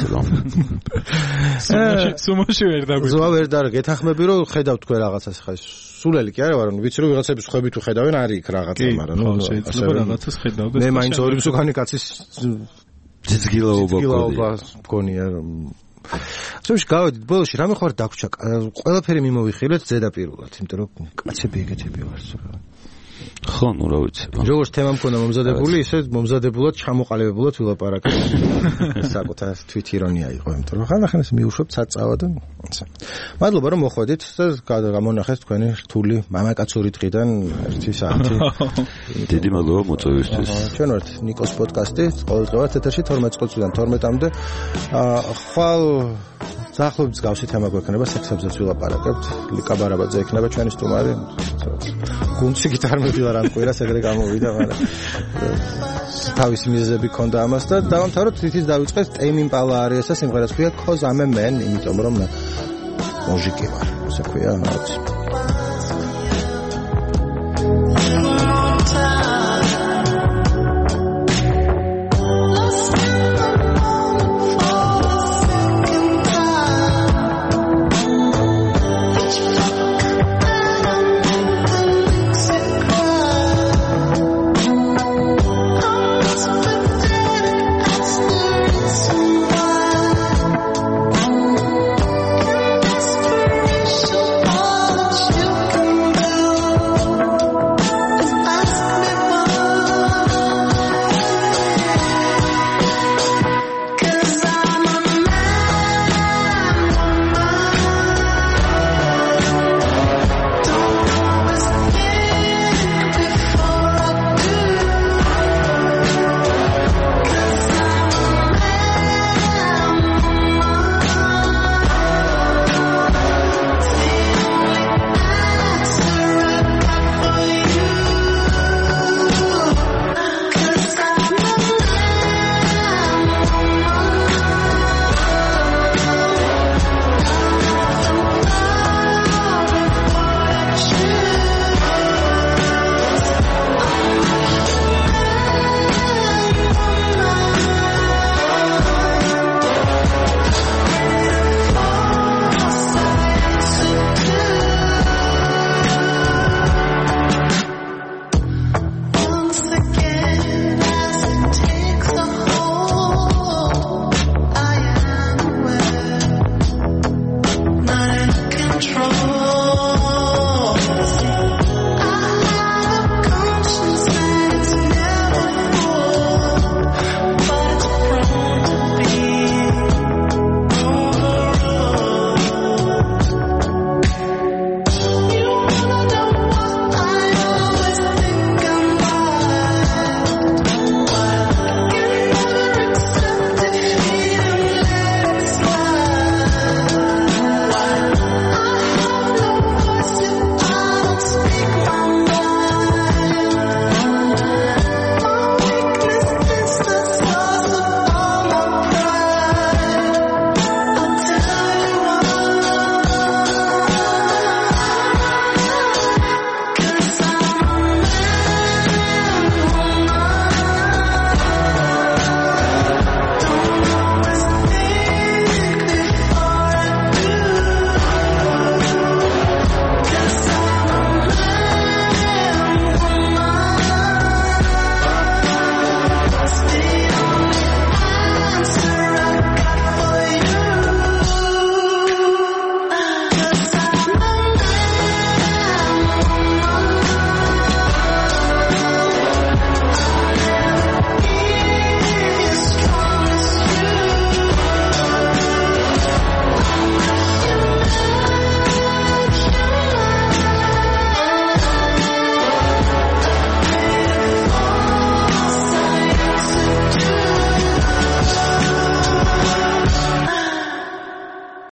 C: სუმოში სუმოში ვერ დაგვი.
B: ზოა ვერ და გეთახმები რომ ხედავ თქვენ რაღაცას ხა სულელი კი არა, მაგრამ ვიცი რომ ვიღაცების ხვებით უხედავენ არის იქ რაღაცა, მაგრამ
C: ნუ შეიძლება რაღაცას ხედავდეს.
B: მე მაინც ორი მსუქანი კაცის
D: ძიძგილაობა
B: მგონია რომ სულში გავედით ბოლოში რამე ხარ დაგვრჩა ყველაფერი მიმოვიხილეთ ზედაპირულად, იმიტომ რომ კაცები ეგეთები ვარს.
D: ხო, ნუ რა ვიცი.
B: როგორც თემა მქონდა მომზადებული, ისე მომზადებულად ჩამოყალიბებულად ვილაპარაკეთ. საკუთარ თვით ირონია იყო, იმიტომ რომ ხანდახან ეს მიუშვებთ საწავა და ასე. მადლობა რომ მოხვედით და გამონახეთ თქვენი რთული მამაკაცური დღიდან ერთი საათი.
D: დიდი მადლობა მოწვევისთვის.
B: ჩვენ ვართ ნიკოს პოდკასტი, ყოველდღიურად ეთერში თორმეტ წუთიდან თორმეტამდე. ხვალ დაახლოებით გავსი თემა გვექნება, სექსებზეც ვილაპარაკებთ. ლიკა ბარაბაძე ექნება ჩვენი სტუმარი. გუნდში გიტარმები ვარ ამ კვირას ეგრე გამოვიდა, მაგრამ თავისი მიზეზები ქონდა ამას და დავამთავროთ თვითის დავიწყეთ ტეიმ იმპალა არის ეს სიმღერას ქვია Cause I'm a Man, იმიტომ რომ მე მუზიკი ვარ, ასე ქვია, რაღაც